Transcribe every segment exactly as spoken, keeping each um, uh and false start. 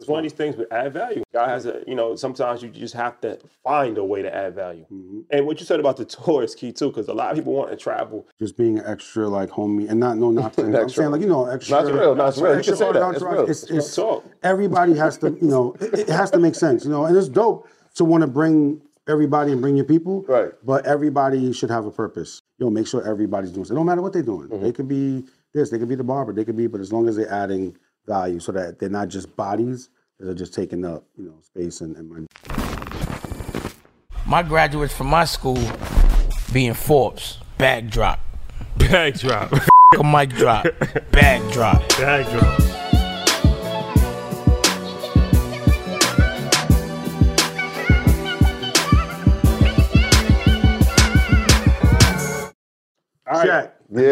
It's one of these things with add value. God has a, you know, sometimes you just have to find a way to add value. Mm-hmm. And what you said about the tour is key too, because a lot of people want to travel. Just being extra like homie and not no not saying, I'm saying like, you know, extra. Not real, not real. You can say that. It's real. It's, it's, it's, everybody has to, you know, it, it has to make sense, you know, and it's dope to want to bring everybody and bring your people. Right. But everybody should have a purpose. You know, make sure everybody's doing something. It don't matter what they're doing. Mm-hmm. They could be this, they could be the barber, they could be, but as long as they're adding value so that they're not just bodies, they're just taking up, you know, space and, and money. My graduates from my school being Forbes, bag drop. Bag drop. A mic drop. Bag drop. Bag drop. All right.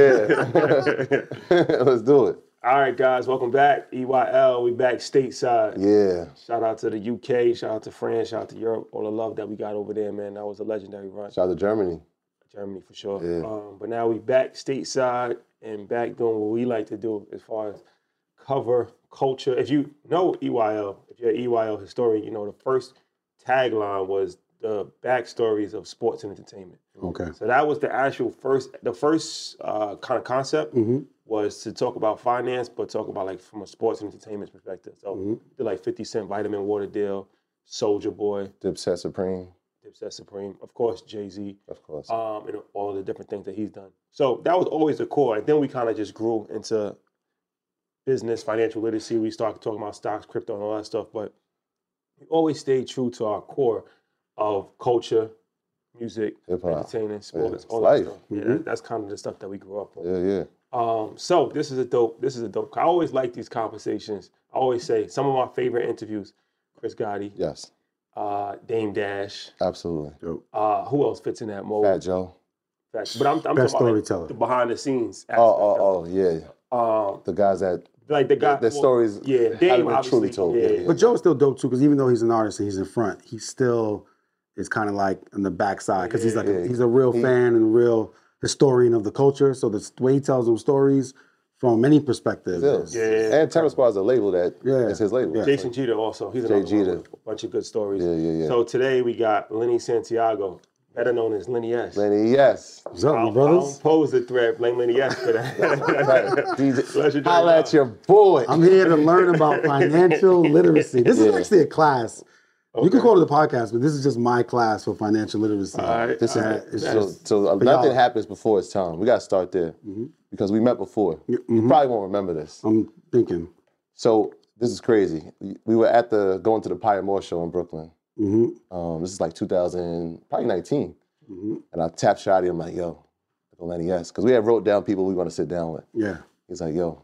Yeah. Let's do it. All right, guys, welcome back. E Y L, we back stateside. Yeah. Shout out to the U K, shout out to France, shout out to Europe. All the love that we got over there, man. That was a legendary run. Shout out to Germany. Germany, for sure. Yeah. Um, but now we back stateside and back doing what we like to do as far as cover culture. If you know E Y L, if you're an E Y L historian, you know the first tagline was the backstories of sports and entertainment. Okay. So that was the actual first, the first uh, kind of concept mm-hmm. was to talk about finance, but talk about like from a sports and entertainment perspective. So mm-hmm. did like fifty Cent, Vitamin Water deal, Soulja Boy, Dipset Supreme. Dipset Supreme, of course, Jay-Z. Of course. Um, and all the different things that he's done. So that was always the core. And then we kind of just grew into business, financial literacy. We started talking about stocks, crypto, and all that stuff. But we always stayed true to our core of culture, music, hip-hop, entertainment, sports, yeah, all life. that stuff. Mm-hmm. Yeah, that, that's kind of the stuff that we grew up on. Yeah, yeah. Um, so this is a dope, this is a dope. I always like these conversations. I always say some of my favorite interviews, Chris Gotti. Yes. Uh, Dame Dash. Absolutely. Dope. Uh, who else fits in that mold? Fat Joe. Fat, but I'm, I'm Best talking storyteller. about like, the behind the scenes aspect. Oh, oh, oh, yeah. Um, the guys that like the guy, their well, stories yeah, Dame been truly told. Yeah, Yeah, yeah. But Joe's still dope too, because even though he's an artist and he's in front, he still is kind of like on the backside because he's like Yeah. a, he's a real He- fan and a real historian of the culture. So the way he tells them stories from many perspectives. Still. is- Yeah. And Terror Squad is a label that Yeah. it's his label. Yeah. Jason Jeter also. He's Jay another one Jeter. with a bunch of good stories. Yeah, yeah, yeah. So today we got Lenny Santiago, better known as Lenny S. Lenny, yes. What's up, my I'll, brothers? I'll pose the threat, blame Lenny S for that. Right. D J, Legendary holla guy. at your boy. I'm here to learn about financial literacy. This is Yeah. actually a class. You can Okay. call it a podcast, but this is just my class for financial literacy. All right. This all is right. it's so, just- so uh, but nothing y'all- happens before it's time. We got to start there Mhm. because we met before. You Mhm. probably won't remember this. I'm thinking. So this is crazy. We were at the going to the Pyer Moore show in Brooklyn. Mm-hmm. Um, this is like two thousand, probably nineteen. Mm-hmm. And I tapped Shotty. I'm like, yo, Lenny S, because we had wrote down people we want to sit down with. Yeah. He's like, yo,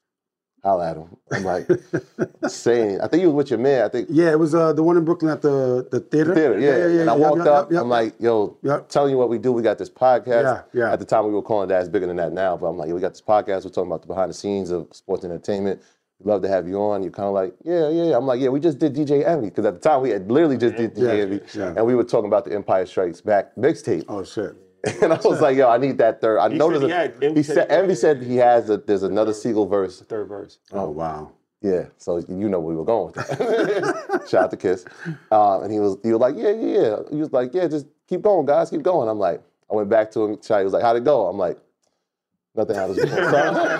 holla at him. I'm like, saying, I think you was with your man. I think Yeah, it was uh, the one in Brooklyn at the, the theater. theater, yeah. yeah, yeah. And I Yep, walked yep, up. yep, I'm yep. like, yo, Yep. telling you what we do. We got this podcast. Yeah, yeah. At the time, we were calling that. It's bigger than that now. But I'm like, yo, we got this podcast. We're talking about the behind the scenes of sports and entertainment. We'd love to have you on. You're kind of like, yeah, yeah, yeah. I'm like, yeah, we just did D J Envy. Because at the time, we had literally just did D J Yeah, Envy. yeah. And we were talking about the Empire Strikes Back mixtape. Oh, shit. And I was like, yo, I need that third. I He know said there's he a, had- Envy he said said, he Envy had- said he has a, there's another Siegel verse. Third verse. Oh, wow. Yeah, so you know where we were going with that. Shout out to Kiss. Um, and he was he was like, yeah, yeah, yeah. He was like, yeah, just keep going, guys, keep going. I'm like, I went back to him. Shotty was like, how'd it go? I'm like, nothing happens before it's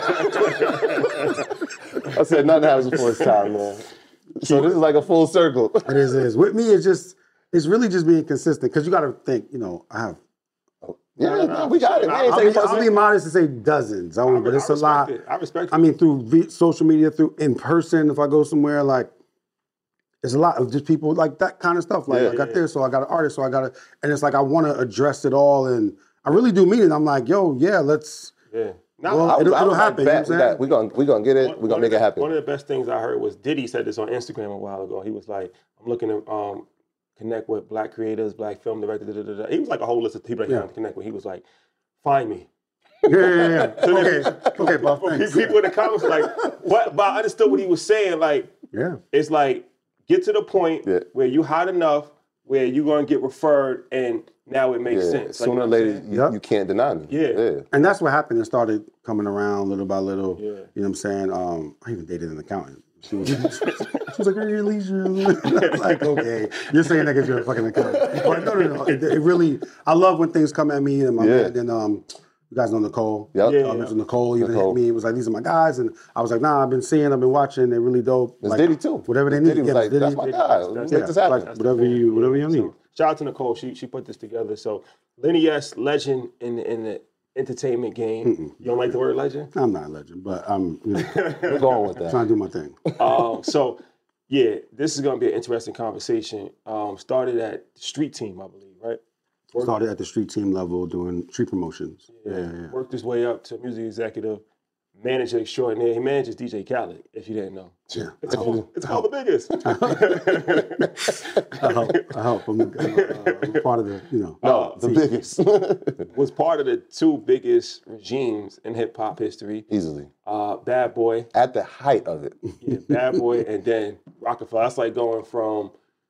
time. I said, nothing happens before it's time, man. So this is like a full circle. It is, it is. With me, it's just, it's really just being consistent. Because you got to think, you know, I have, Yeah, No, no, no, no, we got it. for We sure. ain't I'll taking be, I'll personal. be modest to say dozens. I mean, but it's I a lot. respect it. I respect it. I mean, through v- social media, through in person, if I go somewhere, like, there's a lot of just people like that kind of stuff. Like, Yeah. I got this, so I got an artist, so I got to, and it's like, I want to address it all. And I really do mean it. I'm like, yo, yeah, let's, yeah. Now, Well, I was- it'll- I it'll was like, happen, you know bet, what I'm we got- saying? we gonna we gonna get it. One- We're gonna one make of it the- happen. One of the best things I heard was Diddy said this on Instagram a while ago. He was like, I'm looking to um, connect with black creators, black film directors. Da, da, da, da. He was like a whole list of people that he Yeah. wanted to connect with. He was like, find me. yeah, yeah, yeah. Okay, okay, Bob, For thanks. people in the comments were like, what? But I understood what he was saying. Like, Yeah. it's like, get to the point Yeah. where you hot enough where you're going to get referred and now it makes Yeah. sense. Like, Sooner you or know what I'm later, saying? you, Yep. you can't deny me. Yeah. yeah. And that's what happened. It started coming around little by little. Yeah. You know what I'm saying? Um, I even dated an accountant. She was, she was like, "Really?" Like, okay, you're saying that because you're a fucking accountant. But no, no, no. It, it really, I love when things come at me. And my Yeah. man, then um, you guys know Nicole. Yep. Yeah, Um, yeah. it was Nicole. Even Nicole. hit me. It was like, these are my guys, and I was like, nah, I've been seeing, I've been watching. They're really dope. It's Like, Diddy too. Whatever they Diddy need. was Yeah, like, Diddy- that's my Diddy- guy. that's- Let's that's- make yeah, this happen. like, That's whatever the you, thing. whatever you So, need. shout out to Nicole. She she put this together. So Lenny S, legend in in the entertainment game. You don't like the word legend? I'm not a legend, but I'm you know, We're going with that. trying to do my thing. um, so yeah, this is gonna be an interesting conversation. Um, started at the street team, I believe, right? Worked, Started at the street team level doing street promotions. Yeah, yeah, yeah. worked his way up to music executive, manager extraordinaire. He manages D J Khaled, if you didn't know. Yeah. It's called, it's called the biggest. I help. I help. I'm, uh, I'm part of the, you know. No, the team. biggest. Was part of the two biggest regimes in hip hop history. Easily. Uh, Bad Boy, At the height of it. yeah, Bad Boy, and then Rockefeller. That's like going from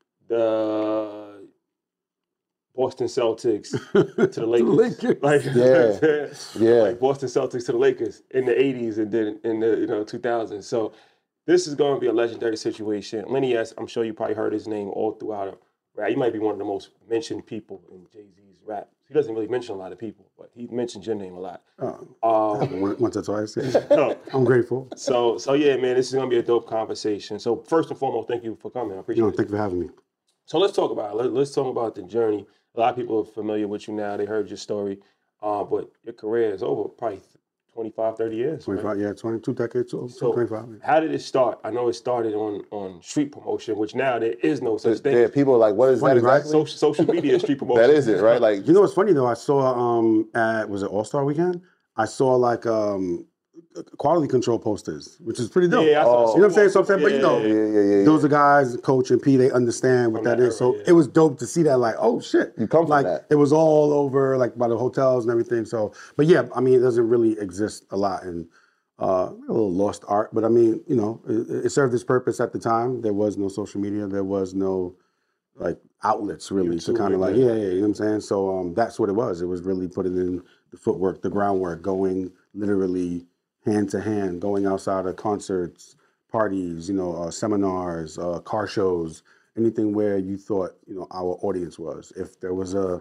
the Boston Celtics to the Lakers. Lakers. Like, Yeah. Yeah. like Boston Celtics to the Lakers in the eighties and then in the you know two thousands. So this is going to be a legendary situation. Lenny S, I'm sure you probably heard his name all throughout it. Right? He might be one of the most mentioned people in Jay-Z's rap. He doesn't really mention a lot of people, but he mentions your name a lot. Oh, Um, one- once or twice. Yeah. I'm grateful. so so yeah, man, this is going to be a dope conversation. So first and foremost, thank you for coming. I appreciate You know, it. thank you for having me. So let's talk about it. Let, let's talk about the journey. A lot of people are familiar with you now. They heard your story. Uh, but your career is over probably twenty-five, thirty years. right? twenty-five, yeah, twenty-two decades, so, So twenty-five. Yeah. how did it start? I know it started on, on street promotion, which now there is no such thing. Yeah, people are like, what is Funny, that right? exactly? Social, social media is street promotion. That is it, right? Like, You know what's funny though? I saw um at was it All Star Weekend? I saw like um quality control posters, which is pretty dope. Yeah, I saw- Oh. You know what I'm saying? So I'm saying, but you know, yeah, yeah, yeah, yeah. those are guys, Coach and P, they understand what From that that is. So era, yeah. it was dope to see that, like, oh shit. You come from like that. it was all over, like by the hotels and everything. So, but yeah, I mean, it doesn't really exist a lot in uh, a little lost art. But I mean, you know, it, it served its purpose at the time. There was no social media. There was no like outlets really to YouTube, kind of like, yeah. yeah, yeah, you know what I'm saying? So um, that's what it was. It was really putting in the footwork, the groundwork, going literally hand to hand, going outside of concerts, parties, you know, uh, seminars, uh, car shows, anything where you thought, you know, our audience was. If there was a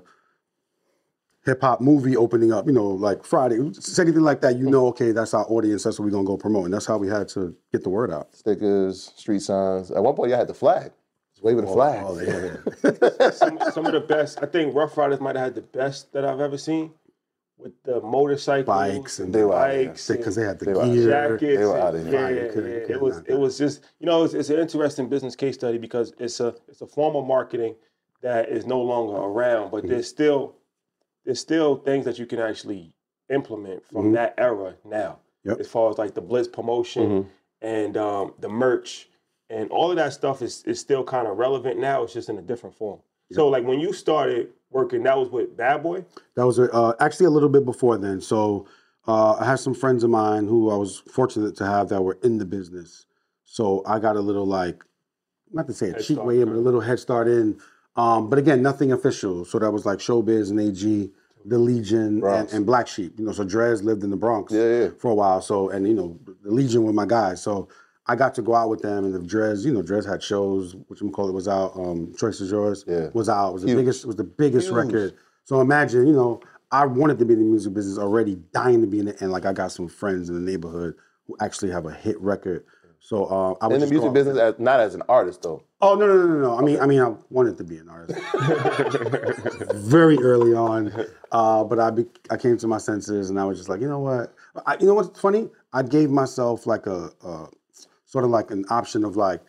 hip hop movie opening up, you know, like Friday, say anything like that, you know, okay, that's our audience. That's what we're gonna go promote, and that's how we had to get the word out. stickers, street signs. At one point, you had the flag. Just waving the flag. Oh, yeah. some, some of the best. I think Rough Riders might have had the best that I've ever seen with the motorcycles, Bikes and They were out here. bikes, Because they had the They were out gear. jackets. They were and- outta here. Yeah, Right, you yeah, couldn't- you yeah. It couldn't was knock it was just you know it's, it's an interesting business case study because it's a it's a form of marketing that is no longer around, but there's still there's still things that you can actually implement from Mhm. that era now. Yep. As far as like the Blitz promotion Mhm. and um, the merch and all of that stuff is is still kind of relevant now. It's just in a different form. So like when you started working, that was with Bad Boy. That was uh, actually a little bit before then. So uh, I had some friends of mine who I was fortunate to have that were in the business. So I got a little like, not to say a Head cheap start, way in, but a right. little head start in. Um, but again, nothing official. So that was like Showbiz and A G, the Legion, and, Bronx. and Black Sheep. You know, so Drez lived in the Bronx Yeah, yeah. for a while. So, and you know, the Legion were my guys. So I got to go out with them, and the Drez, you know, Drez had shows, which we call it was out. Um, Choice is Yours Yeah. was out. It was the Huge. biggest. Was the biggest Huge. record. So imagine, you know, I wanted to be in the music business already, dying to be in it, and like I got some friends in the neighborhood who actually have a hit record. So uh, I would In the just go music out with business, them. as, not as an artist, though. Oh no no no no no! I mean I mean I wanted to be an artist very early on, uh, but I be, I came to my senses and I was just like, you know what? I, you know what's funny? I gave myself like a, a sort of like an option of like,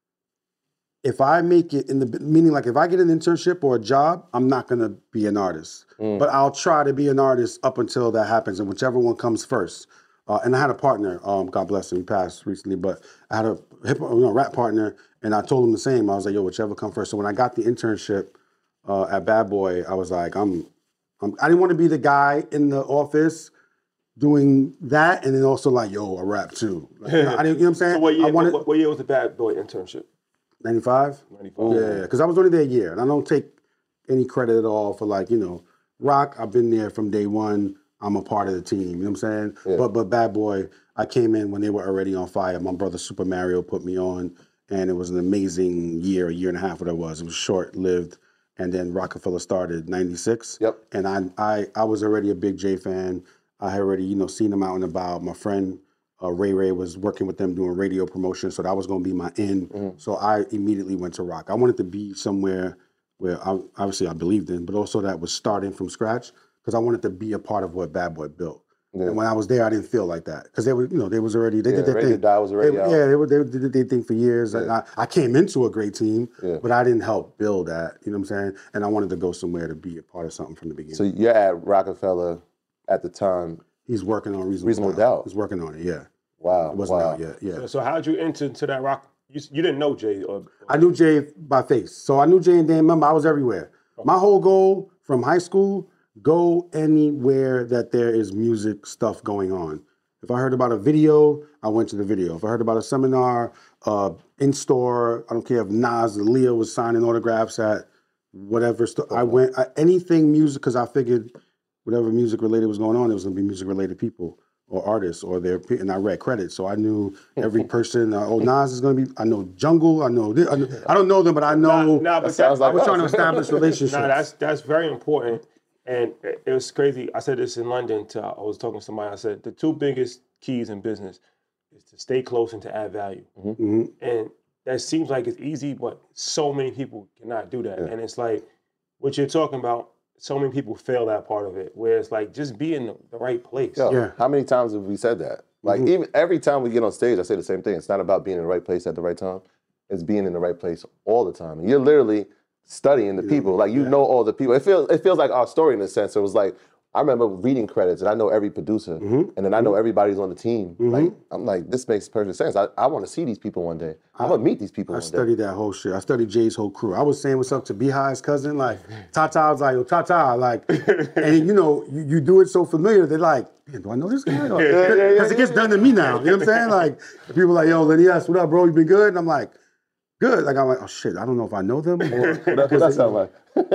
if I make it in the meaning like if I get an internship or a job, I'm not gonna be an artist, but I'll try to be an artist up until that happens, and whichever one comes first. Uh, and I had a partner, um, God bless him, he passed recently, but I had a hip, you know, rap partner, and I told him the same. I was like, yo, whichever come first. So when I got the internship uh, at Bad Boy, I was like, I'm, I'm, I didn't want to be the guy in the office doing that, and then also like, yo, I rap too. Like, you know, I didn't, you know what I'm saying? So what year? I wanted what, what year was the Bad Boy internship? ninety-five. ninety-five. Yeah, because I was only there a year, and I don't take any credit at all for like, you know, Rock, I've been there from day one. I'm a part of the team, you know what I'm saying? Yeah. But but Bad Boy, I came in when they were already on fire. My brother Super Mario put me on, and it was an amazing year, a year and a half, what it was. It was short-lived, and then Rockefeller started ninety-six. Yep. And I, I, I was already a big Jay fan. I had already, you know, seen them out and about. My friend uh, Ray Ray was working with them doing radio promotion, so that was going to be my in. Mm-hmm. So I immediately went to rock. I wanted to be somewhere where I, obviously I believed in, but also that was starting from scratch because I wanted to be a part of what Bad Boy built. Yeah. And when I was there, I didn't feel like that because they were, you know, they was already they Yeah, did their Ready thing. to Die was already They- out. Yeah, they were they did their thing for years. And Yeah. I, I came into a great team, Yeah. but I didn't help build that. You know what I'm saying? And I wanted to go somewhere to be a part of something from the beginning. So you're at Rockefeller at the time. He's working on Reasonable, Reasonable Doubt. Doubt. He's working on it. Yeah, Wow. it wasn't wow. out yet. Yeah. So, so how'd you enter into that rock? You, you didn't know Jay, or, or I knew Jay by face. So I knew Jay and Dan. Remember, I was everywhere. My whole goal from high school, go anywhere that there is music stuff going on. If I heard about a video, I went to the video. If I heard about a seminar, uh, in-store, I don't care if Nas or Leo was signing autographs at whatever store. I went, I, anything music, because I figured whatever music related was going on, it was going to be music related people or artists or their, pe- and I read credits. So I knew every person, uh, oh, Nas is going to be, I know Jungle, I know, this, I, know I don't know them, but I know, Nah, nah, but That sounds that- like I was us. trying to establish relationships. Nah, that's that's very important, and it, it was crazy. I said this in London. To I was talking to somebody. I said the two biggest keys in business is to stay close and to add value. Mhm. And that seems like it's easy, but so many people cannot do that. Yeah. And it's like what you're talking about. So many people fail that part of it, where it's like just be in the, the right place. Yo, Yeah. How many times have we said that? Like even every time we get on stage, I say the same thing. It's not about being in the right place at the right time. It's being in the right place all the time. And you're literally studying the people. Like you know all the people. It feels it feels like our story in a sense. It was like I remember reading credits and I know every producer and then I know everybody's on the team. Like I'm like, this makes perfect sense. I, I want to see these people one day. I want to meet these people I one day. studied that whole shit. I studied Jay's whole crew. I was saying what's up to Beehive's cousin, like Tata was like, yo, Tata, like, and you know, you, you do it so familiar, they're like, man, do I know this guy? Because it gets done to me now. You know what I'm saying? Like, people are like, yo, Lenny S, what up, bro? You been good? And I'm like, good. Like, I'm like, oh shit, I don't know if I know them. Or, What that, what that sound like?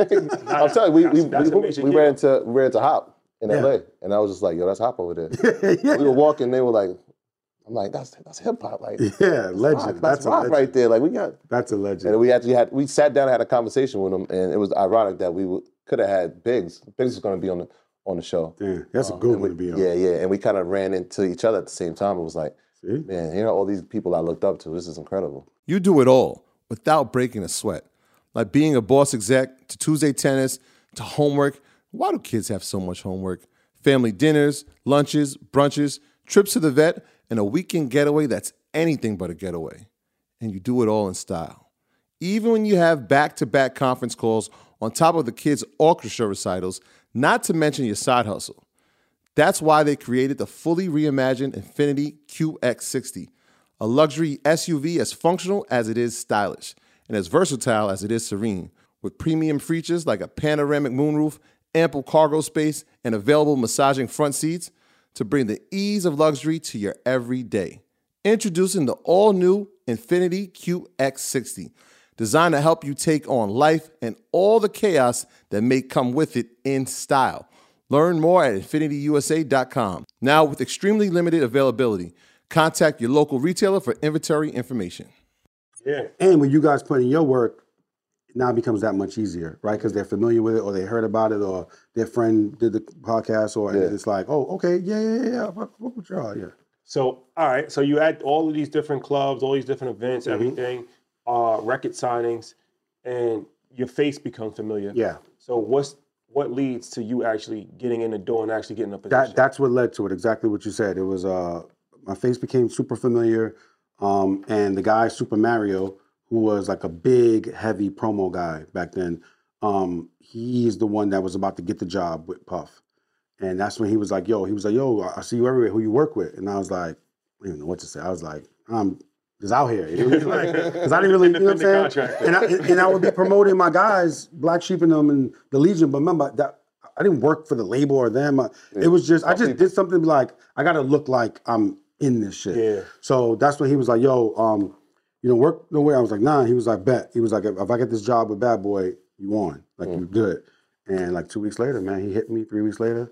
I'm telling you, we, we, That's- that's we, amazing. we ran into we ran into Hop in Yeah. L A, and I was just like, yo, that's Hop over there. yeah, We were walking, they were like, I'm like, that's that's hip hop, like yeah, rock, legend. that's, That's a rock legend. right there. Like we got, That's a legend. and we actually had we sat down and had a conversation with him, and it was ironic that we could have had Biggs. Biggs was going to be on the on the show. Damn, that's a Um, good and one we- to be on. Yeah, yeah, and we kind of ran into each other at the same time. It was like, See? man, here are all these people I looked up to. This is incredible. You do it all without breaking a sweat. Like being a boss exec, to Tuesday tennis, to homework. Why do kids have so much homework? Family dinners, lunches, brunches, trips to the vet, and a weekend getaway that's anything but a getaway. And you do it all in style. Even when you have back-to-back conference calls on top of the kids' orchestra recitals, not to mention your side hustle. That's why they created the fully reimagined Infiniti Q X sixty, a luxury S U V as functional as it is stylish and as versatile as it is serene, with premium features like a panoramic moonroof, ample cargo space, and available massaging front seats to bring the ease of luxury to your everyday. Introducing the all-new Infiniti Q X sixty, designed to help you take on life and all the chaos that may come with it in style. Learn more at Infinity U S A dot com. Now with extremely limited availability, contact your local retailer for inventory information. Yeah. And when you guys put in your work, it now becomes that much easier, right? Because they're familiar with it, or they heard about it, or their friend did the podcast, or Yeah. it's like, oh, okay, yeah, yeah, yeah, yeah. What, what with y'all? Yeah. So, all right. So you had all of these different clubs, all these different events, everything, uh, record signings, and your face becomes familiar. Yeah. So what's what leads to you actually getting in the door and actually getting a position? That that's what led to it. Exactly what you said. It was uh, my face became super familiar, um, and the guy Super Mario, who was like a big, heavy promo guy back then, um, he's the one that was about to get the job with Puff, and that's when he was like, "Yo," he was like, "Yo, I see you everywhere. Who you work with?" And I was like, I didn't know what to say. I was like, "I'm just out here," because you know I didn't really, you know what I'm saying. Contract. And I and I would be promoting my guys, Black Sheep and them, and the Legion. But remember that. I didn't work for the label or them. I- It was just, I just did something like, I got to look like I'm in this shit. Yeah. So that's when he was like, yo, um, you know, work no way. I was like, nah. He was like, bet. He was like, if I get this job with Bad Boy, you on. Like, you good. And like two weeks later, man, he hit me three weeks later.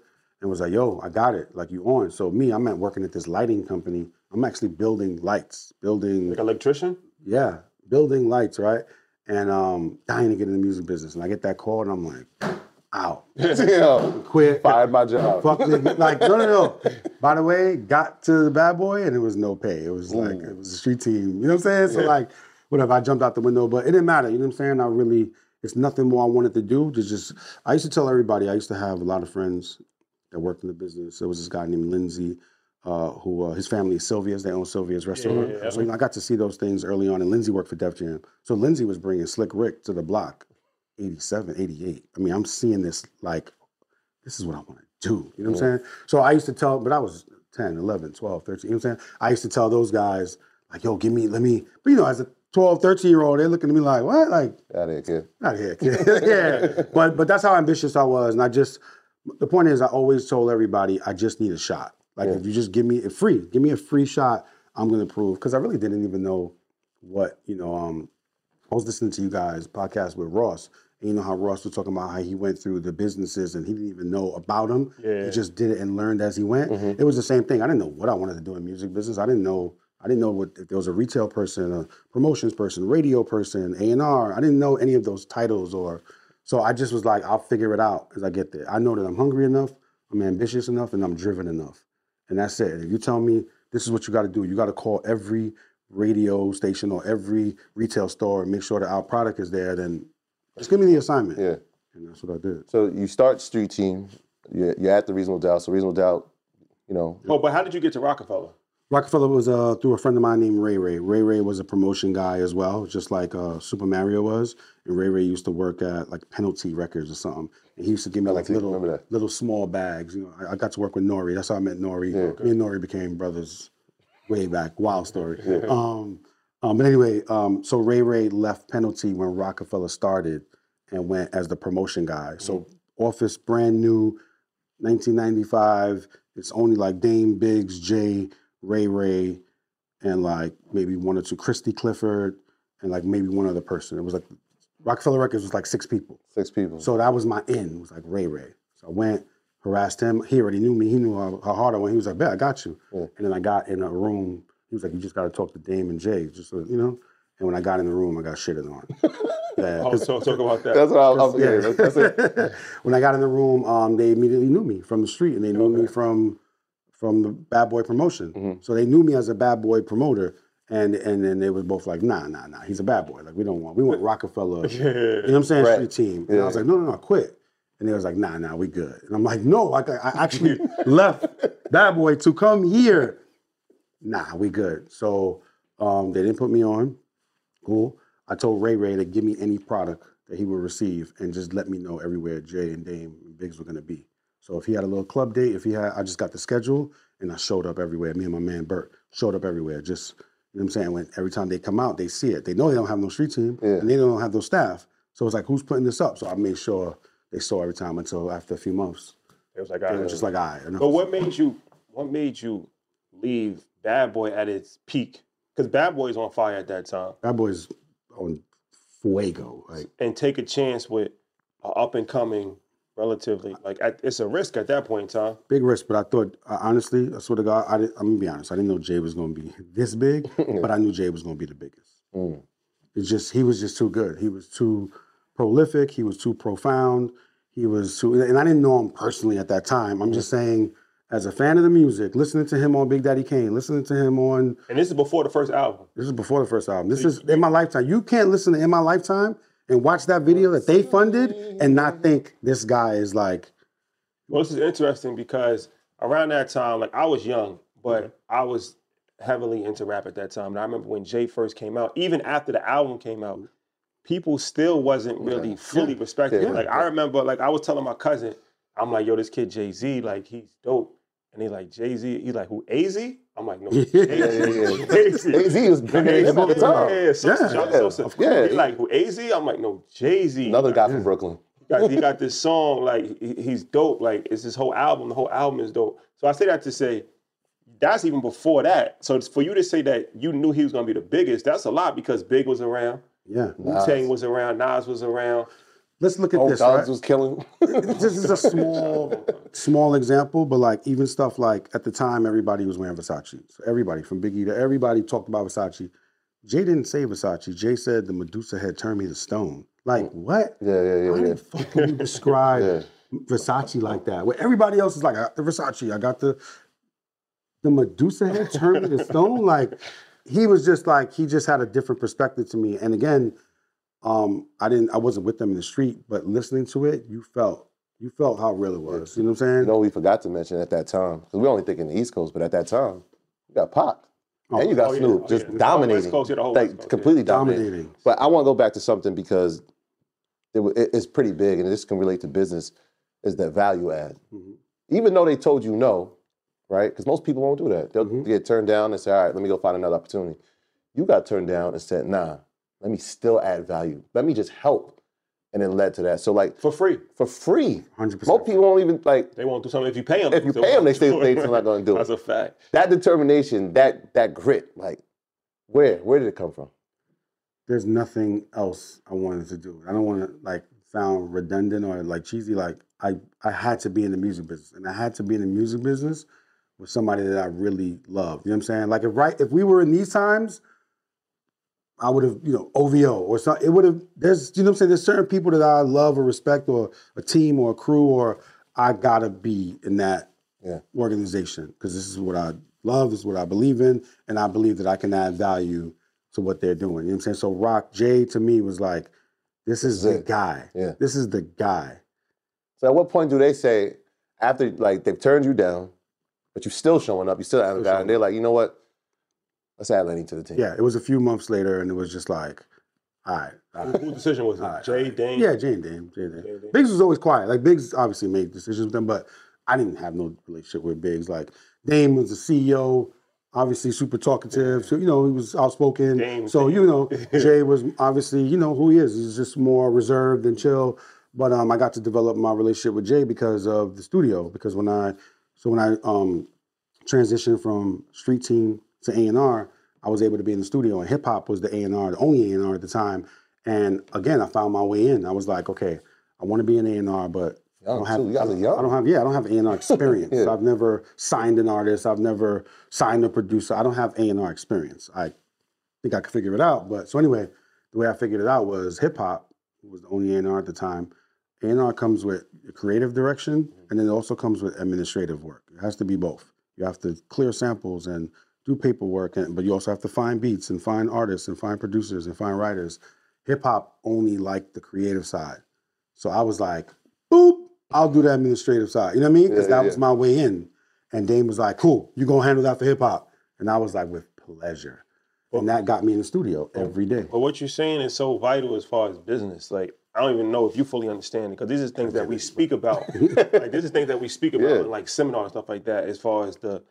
and was like, yo, I got it. Like, you on. So me, I'm at working at this lighting company. I'm actually building lights, building. Like electrician? Yeah, building lights, right? And um, dying to get in the music business. And I get that call and I'm like, ow. Yo, Quit. fired my job. Fuck nigga. Like, no, no, no. By the way, got to the Bad Boy and it was no pay. It was like, it was a street team. You know what I'm saying? So like, whatever, I jumped out the window, but it didn't matter. You know what I'm saying? I really, it's nothing more I wanted to do. To just, I used to tell everybody, I used to have a lot of friends that worked in the business. There was this guy named Lindsay, uh, who, uh, his family is Sylvia's. They own Sylvia's restaurant. Yeah, yeah, yeah. So you know, I got to see those things early on, and Lindsay worked for Def Jam. So Lindsay was bringing Slick Rick to the block, eighty-seven, eighty-eight. I mean, I'm seeing this like, this is what I want to do. You know what I'm saying? So I used to tell, but I was ten, eleven, twelve, thirteen, you know what I'm saying? I used to tell those guys, like, yo, give me, let me, but you know, as a twelve, thirteen year old, they're looking at me like, what? Like, Out here, kid. not here, kid. Yeah. But but that's how ambitious I was. And I just, the point is, I always told everybody, I just need a shot. Like, Yeah. if you just give me a free, give me a free shot, I'm going to prove. Because I really didn't even know what, you know, um, I was listening to you guys' podcast with Ross. And you know how Ross was talking about how he went through the businesses and he didn't even know about them. Yeah. He just did it and learned as he went. Mhm. It was the same thing. I didn't know what I wanted to do in music business. I didn't know. I didn't know what if there was a retail person, a promotions person, radio person, A and R. I didn't know any of those titles, or so I just was like, I'll figure it out as I get there. I know that I'm hungry enough, I'm ambitious enough, and I'm driven enough, and that's it. If you tell me this is what you got to do, you got to call every radio station or every retail store and make sure that our product is there. Then just give me the assignment, Yeah. and that's what I did. So you start Street Team. You're, you're at the Reasonable Doubt. So Reasonable Doubt, you know. Oh, but how did you get to Rockefeller? Rockefeller was uh, through a friend of mine named Ray Ray. Ray Ray was a promotion guy as well, just like uh, Super Mario was. And Ray Ray used to work at like Penalty Records or something. And he used to give me like Penalty, little remember that. little small bags. You know, I, I got to work with Nori. That's how I met Nori. Yeah. Me and Nori became brothers way back. Wild story. Um, um, but anyway, um, so Ray Ray left Penalty when Rockefeller started and went as the promotion guy. So Office, brand new, nineteen ninety-five. It's only like Dame, Biggs, Jay, Ray Ray, and like maybe one or two, Christy Clifford, and like maybe one other person. It was like, Rockefeller Records was like six people. Six people. So that was my in, it was like Ray Ray. So I went, harassed him. He already knew me. He knew how, how hard I went. He was like, bet, I got you. Yeah. And then I got in a room. He was like, you just got to talk to Dame and Jay, just so, you know? And when I got in the room, I got shitted on. Yeah, Oh, 'cause- so talk about that. That's what I was yeah. yeah, that's, that's it. When I got in the room, um, they immediately knew me from the street, and they knew me from from the Bad Boy promotion. Mhm. So they knew me as a Bad Boy promoter, and and then they was both like, nah, nah, nah, he's a bad boy. Like we don't want, we want Rockefeller. You know what I'm saying? Right. Street team. And Yeah. I was like, no, no, no, quit. And they was like, nah, nah, we good. And I'm like, no, like I, I actually left Bad Boy to come here. Nah, we good. So um, they didn't put me on. Cool. I told Ray Ray to give me any product that he would receive and just let me know everywhere Jay and Dame and Biggs were gonna be. So if he had a little club date, if he had, I just got the schedule and I showed up everywhere. Me and my man Bert showed up everywhere. Just, you know what I'm saying? When every time they come out, they see it. They know they don't have no street team Yeah. and they don't have those staff. So it's like, who's putting this up? So I made sure they saw every time until after a few months. It was like, They I were just like, all right. enough. But what made you? What made you leave Bad Boy at its peak? Because Bad Boy's on fire at that time, Bad Boy's on fuego. Like, and take a chance with an up and coming, relatively like at, it's a risk at that point in time. big risk, but I thought, uh, honestly, I swear to God, I did, I'm gonna be honest. I didn't know Jay was gonna be this big, but I knew Jay was gonna be the biggest. Mm. It's just, he was just too good. He was too prolific. He was too profound. He was too, and I didn't know him personally at that time. I'm just saying, as a fan of the music, listening to him on Big Daddy Kane, listening to him on, And this is before the first album. this is before the first album. This is In My Lifetime. You can't listen to In My Lifetime and watch that video that they funded and not think this guy is like, Well, this is interesting because around that time, like I was young, but I was heavily into rap at that time. And I remember when Jay first came out, even after the album came out, people still wasn't really fully respecting it. Yeah. Like I remember, like I was telling my cousin, I'm like, yo, this kid Jay-Z, like he's dope. And he like, Jay-Z, he's like, who, A Z? I'm like, no, Jay-Z. Yeah, yeah, yeah. A Z. A Z was big at the time. Yeah, yeah, Sosa, Yeah. John Yeah, Sosa. of course. He like, who, A Z? I'm like, no, Jay-Z. Another guy from Brooklyn. He got, he got this song, like, he- he's dope. Like, it's his whole album. The whole album is dope. So I say that to say, that's even before that. So it's for you to say that you knew he was going to be the biggest, that's a lot because Big was around, yeah. Wu-Tang was around, Nas was around. let's look at Home this, college right? was killing. This is a small, small example, but like even stuff like at the time, everybody was wearing Versace. So everybody from Biggie to everybody talked about Versace. Jay didn't say Versace. Jay said the Medusa had turned me to stone. Like what? Yeah, yeah, yeah, How yeah. the fuck can you describe Yeah. Versace like that? Where everybody else is like, I got the Versace, I got the the Medusa had turned me to stone. Like he was just like he just had a different perspective to me. And again. Um, I didn't. I wasn't with them in the street, but listening to it, you felt, you felt how real it was. You know what I'm saying? You know, we forgot to mention at that time, because we're only thinking the East Coast, but at that time, you got Pac. Oh, and you got oh, yeah, Snoop, oh, just yeah. The whole dominating. West Coast, yeah, the whole like, West Coast, completely yeah. dominating. Dominating. But I want to go back to something because it, wa- it- it's pretty big, and this can relate to business, is that value add. Mhm. Even though they told you no, right? Because most people won't do that. They'll Mhm. get turned down and say, all right, let me go find another opportunity. You got turned down and said, nah, let me still add value. Let me just help. And it led to that. So like, For free. for free. one hundred percent. Most people won't even, like, They won't do something if you pay them. If you pay 'em, they still- they still not gonna do it. That's a fact. that determination, that that grit, like, where? Where did it come from? There's nothing else I wanted to do. I don't want to like sound redundant or like cheesy. Like I, I had to be in the music business, and I had to be in the music business with somebody that I really love. You know what I'm saying? Like if right, if we were in these times, I would have, you know, O V O or something. It would have. There's, you know what I'm saying. There's certain people that I love or respect, or a team or a crew, or I gotta be in that Yeah. organization because this is what I love, this is what I believe in, and I believe that I can add value to what they're doing. You know what I'm saying? So Rock Jay to me was like, this is This is the it. guy. Yeah. This is the guy. So at what point do they say, after, like, they've turned you down, but you're still showing up, you still haven't Still got, showing and they're like, you know what? Let's add Lenny to the team. Yeah, it was a few months later, and it was just like, all right. all right. Whose decision was it? All right, Jay, all right. Dane? Yeah, Jay and Dame. Jay and Dame. Jay and Dame. Biggs was always quiet. Like Biggs obviously made decisions with them, but I didn't have no relationship with Biggs. Like Dame was the C E O, obviously super talkative. So you know he was outspoken. Dame, so Dame. you know Jay was obviously you know who he is. He's just more reserved and chill. But um, I got to develop my relationship with Jay because of the studio. Because when I so when I um transitioned from street team to A and R, I was able to be in the studio, and hip hop was the A and R, the only A and R at the time. And again, I found my way in. I was like, okay, I want to be an A and R, but I Young, don't have. too. You guys are young. I don't have. Yeah, I don't have A and R experience. Yeah. I've never signed an artist. I've never signed a producer. I don't have A and R experience. I think I could figure it out. But so anyway, the way I figured it out was hip hop was the only A and R at the time. A and R comes with creative direction, and then it also comes with administrative work. It has to be both. You have to clear samples and do paperwork, and, but you also have to find beats and find artists and find producers and find writers. Hip hop only liked the creative side. So I was like, boop, I'll do the administrative side. You know what I mean? Because Yeah, that yeah. was my way in. And Dame was like, cool, you gonna handle that for hip hop. And I was like, with pleasure. And that got me in the studio every day. But what you're saying is so vital as far as business. Like, I don't even know if you fully understand it, because these are things that we speak about. Like, this is things that we speak about Yeah. in like seminars and stuff like that, as far as the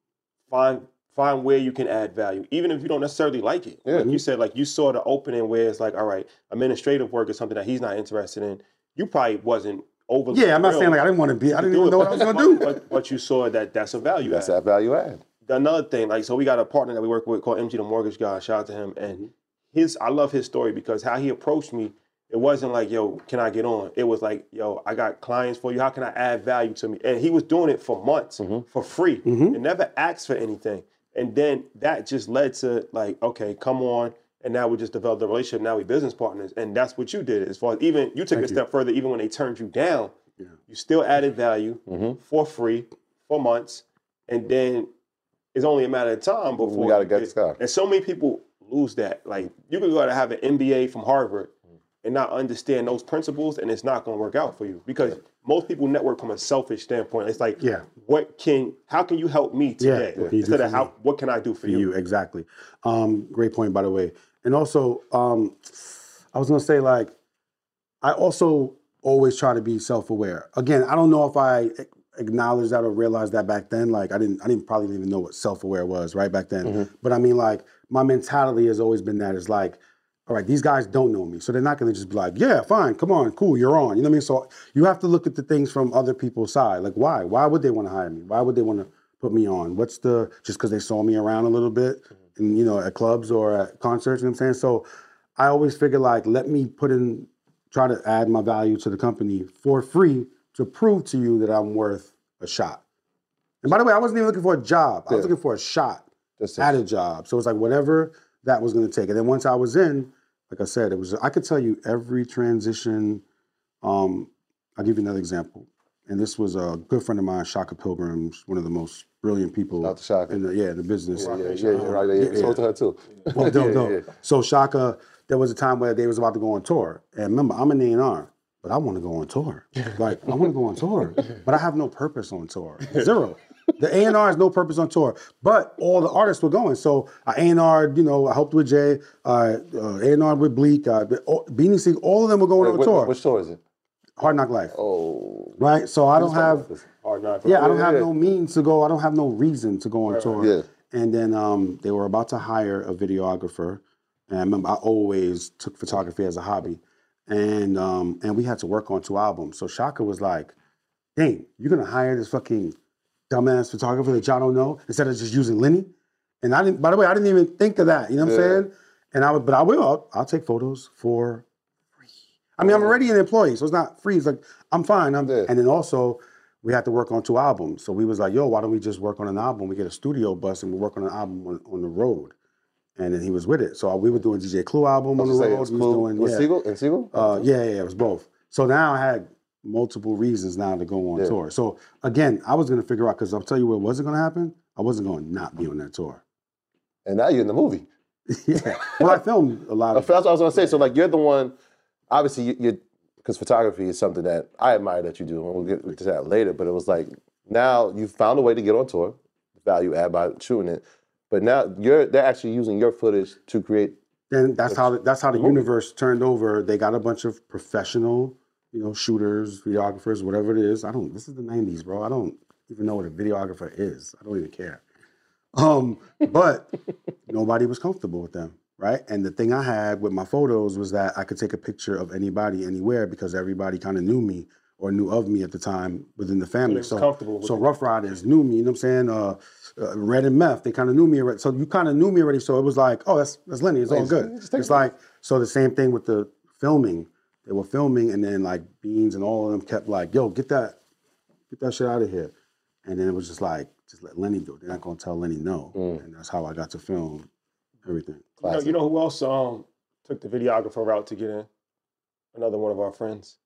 find find where you can add value, even if you don't necessarily like it. Yeah. Like you said, like you saw the opening where it's like, all right, administrative work is something that he's not interested in. You probably wasn't overly Yeah, I'm not saying thrilled like I didn't want to be, I to didn't do even it, know what I was gonna do. But, but you saw that that's a value That's add. that value add. Another thing, like, so we got a partner that we work with called M G the Mortgage Guy. Shout out to him. And his, I love his story because how he approached me, it wasn't like, yo, can I get on? It was like, yo, I got clients for you. How can I add value to me? And he was doing it for months for free and never asked for anything. And then that just led to like, okay, come on. And now we just developed a relationship. Now we business partners. And that's what you did. As far as even, you took a step further, even when they turned you down, you still added value for free for months. And then it's only a matter of time before We gotta you get the sky. And so many people lose that. Like, you could go to have an M B A from Harvard and not understand those principles, and it's not going to work out for you, because most people network from a selfish standpoint. It's like, Yeah. what can, how can you help me today? what can you do Instead of for how, me? what can I do for, For you? you, exactly. Um, great point, by the way. And also, um, I was gonna say, like, I also always try to be self-aware. Again, I don't know if I acknowledged that or realized that back then. Like, I didn't, I didn't probably even know what self-aware was right back then. But I mean, like, my mentality has always been that it's like, all right, these guys don't know me, so they're not gonna just be like, yeah, fine, come on, cool, you're on. You know what I mean? So you have to look at the things from other people's side. Like, why? Why would they want to hire me? Why would they want to put me on? What's the, just because they saw me around a little bit, and you know, at clubs or at concerts, you know what I'm saying? So I always figure like, let me put in try to add my value to the company for free to prove to you that I'm worth a shot. And by the way, I wasn't even looking for a job. I was Yeah. looking for a shot Just at a job. So it's like whatever that was going to take. And then once I was in, like I said, it was, I could tell you every transition. Um, I'll give you another example. And this was a good friend of mine, Shaka Pilgrim, one of the most brilliant people Shout out to Shaka. in the yeah in the business. Yeah, yeah, yeah, yeah, right. Yeah, Yeah, yeah. yeah. Spoke to her too. Well, dope, Yeah, dope. yeah. So Shaka, there was a time where they was about to go on tour. And remember, I'm an A and R, but I want to go on tour. Like, I want to go on tour, but I have no purpose on tour. Zero. The A and R has no purpose on tour, but all the artists were going. So I A and R, you know, I helped with Jay, uh, uh, A and R with Bleak, uh, Beanie Siegel, all of them were going Wait, on which, tour. which tour is it? Hard Knock Life, Oh, right? So I don't have, Hard Knock. yeah, I don't Yeah, have yeah. no means to go. I don't have no reason to go on tour. Yeah. And then um, they were about to hire a videographer. And I remember I always took photography as a hobby. And um, and we had to work on two albums. So Shaka was like, dang, you're going to hire this fucking dumbass photographer that y'all don't know instead of just using Lenny? And I didn't, by the way, I didn't even think of that. You know what Yeah. I'm saying? And I would, but I will, I'll, I'll take photos for free. I mean, I'm already an employee, so it's not free. It's like, I'm fine. I'm, Yeah. And then also, we had to work on two albums. So we was like, yo, why don't we just work on an album? We get a studio bus and we work on an album on, on the road. And then he was with it. So we were doing D J Clue album on the Say, road. it's We was cool. doing, With yeah. Siegel? And Siegel? Uh, yeah, yeah, it was both. So now I had multiple reasons now to go on Yeah. tour. So again, I was going to figure out, because I'll tell you what wasn't going to happen. I wasn't going to not be on that tour. And now you're in the movie. Yeah. Well, I filmed a lot That's of what I was gonna say. So like you're the one, obviously you- you're, because photography is something that I admire that you do, and we'll get to that later. But it was like now you found a way to get on tour, value add by shooting it. But now you're they're actually using your footage to create. Then that's how that's how the universe turned over. They got a bunch of professional, you know, shooters, videographers, whatever it is. I don't. This is the nineties, bro. I don't even know what a videographer is. I don't even care. Um, but nobody was comfortable with them, right? And the thing I had with my photos was that I could take a picture of anybody, anywhere, because everybody kind of knew me or knew of me at the time within the family. was So, comfortable with so it. Rough Riders knew me. You know what I'm saying? Uh, uh, Red and Meth, they kind of knew me already. So you kind of knew me already. So it was like, oh, that's that's Lenny. It's all Nice. good. Just take It's it. like so. The same thing with the filming. They were filming, and then like Beans and all of them kept like, yo, get that, get that shit out of here. And then it was just like, just let Lenny do it. They're not gonna tell Lenny no. Mm. And that's how I got to film everything. You know, you know who else um, took the videographer route to get in? Another one of our friends,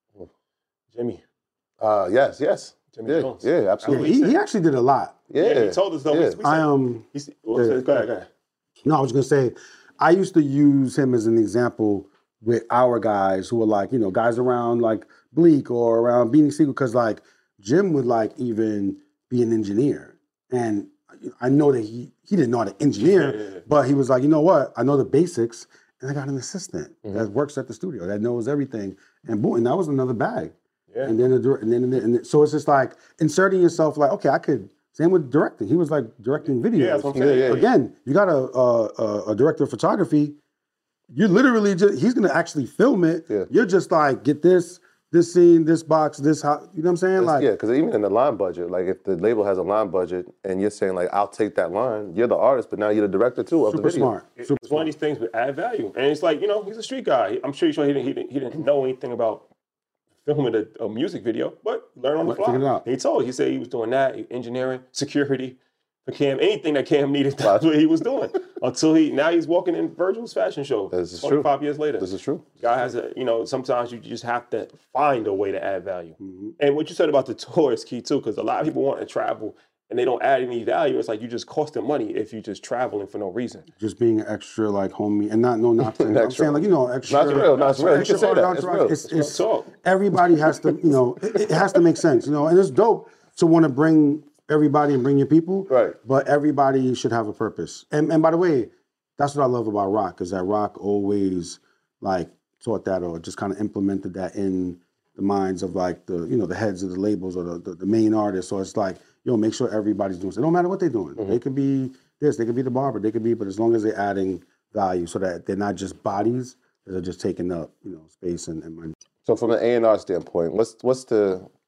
Jimmy. Uh, yes, yes, Jimmy yeah, Jones. yeah, Yeah, absolutely, he, he actually did a lot. yeah. Yeah, he told us though. we- Yeah. we said- I um he said- well, yeah. go ahead, go ahead. no, I was gonna say, I used to use him as an example with our guys who were like, you know, guys around like Bleak or around Beanie Siegel, because like Jim would like even be an engineer. And I know that he he didn't know how to engineer, Yeah, yeah, yeah. but he was like, you know what? I know the basics, and I got an assistant that works at the studio that knows everything. And boom, and that was another bag. Yeah. And then, the, dir- and then, and then, and then- so it's just like inserting yourself. Like, okay, I could. Same with directing. He was like directing videos. Yeah, that's what I'm saying. Yeah, yeah. Again, you got a, a, a, a director of photography. You're literally just, he's going to actually film it. Yeah. You're just like, get this, this scene, this box, this, how, you know what I'm saying? That's- Like, yeah, because even in the line budget, like if the label has a line budget and you're saying like, I'll take that line, you're the artist, but now you're the director too of super the video. smart. It's Super one of these things with add value, and it's like, you know, he's a street guy. I'm sure he didn't he didn't, he didn't know anything about filming a, a music video, but learn on the Figure fly. it out. He told he said he was doing that, engineering, security for Cam, anything that Cam needed. That's what he was doing until he now he's walking in Virgil's fashion show. This is true. twenty-five years later. This is true. Guy has a, you know, sometimes you just have to find a way to add value. Mm-hmm. And what you said about the tour is key too, because a lot of people want to travel and they don't add any value. It's like you just cost them money if you're just traveling for no reason. just being an extra like homie and not no not I'm Extra. saying like, you know, extra. That's real, that's real. You extra can say that. It's entourage. real. It's, Real it's, talk. everybody has to, you know, it, it has to make sense, you know, and it's dope to want to bring everybody and bring your people. Right. But everybody should have a purpose. And and by the way, that's what I love about Rock, is that Rock always like taught that or just kind of implemented that in the minds of like the, you know, the heads of the labels or the, the, the main artists. So it's like, yo, make sure everybody's doing it. It don't matter what they're doing. Mm-hmm. They could be this, they could be the barber, they could be, but as long as they're adding value so that they're not just bodies that are just taking up, you know, space and, and money. So from an A and R standpoint, what's what's the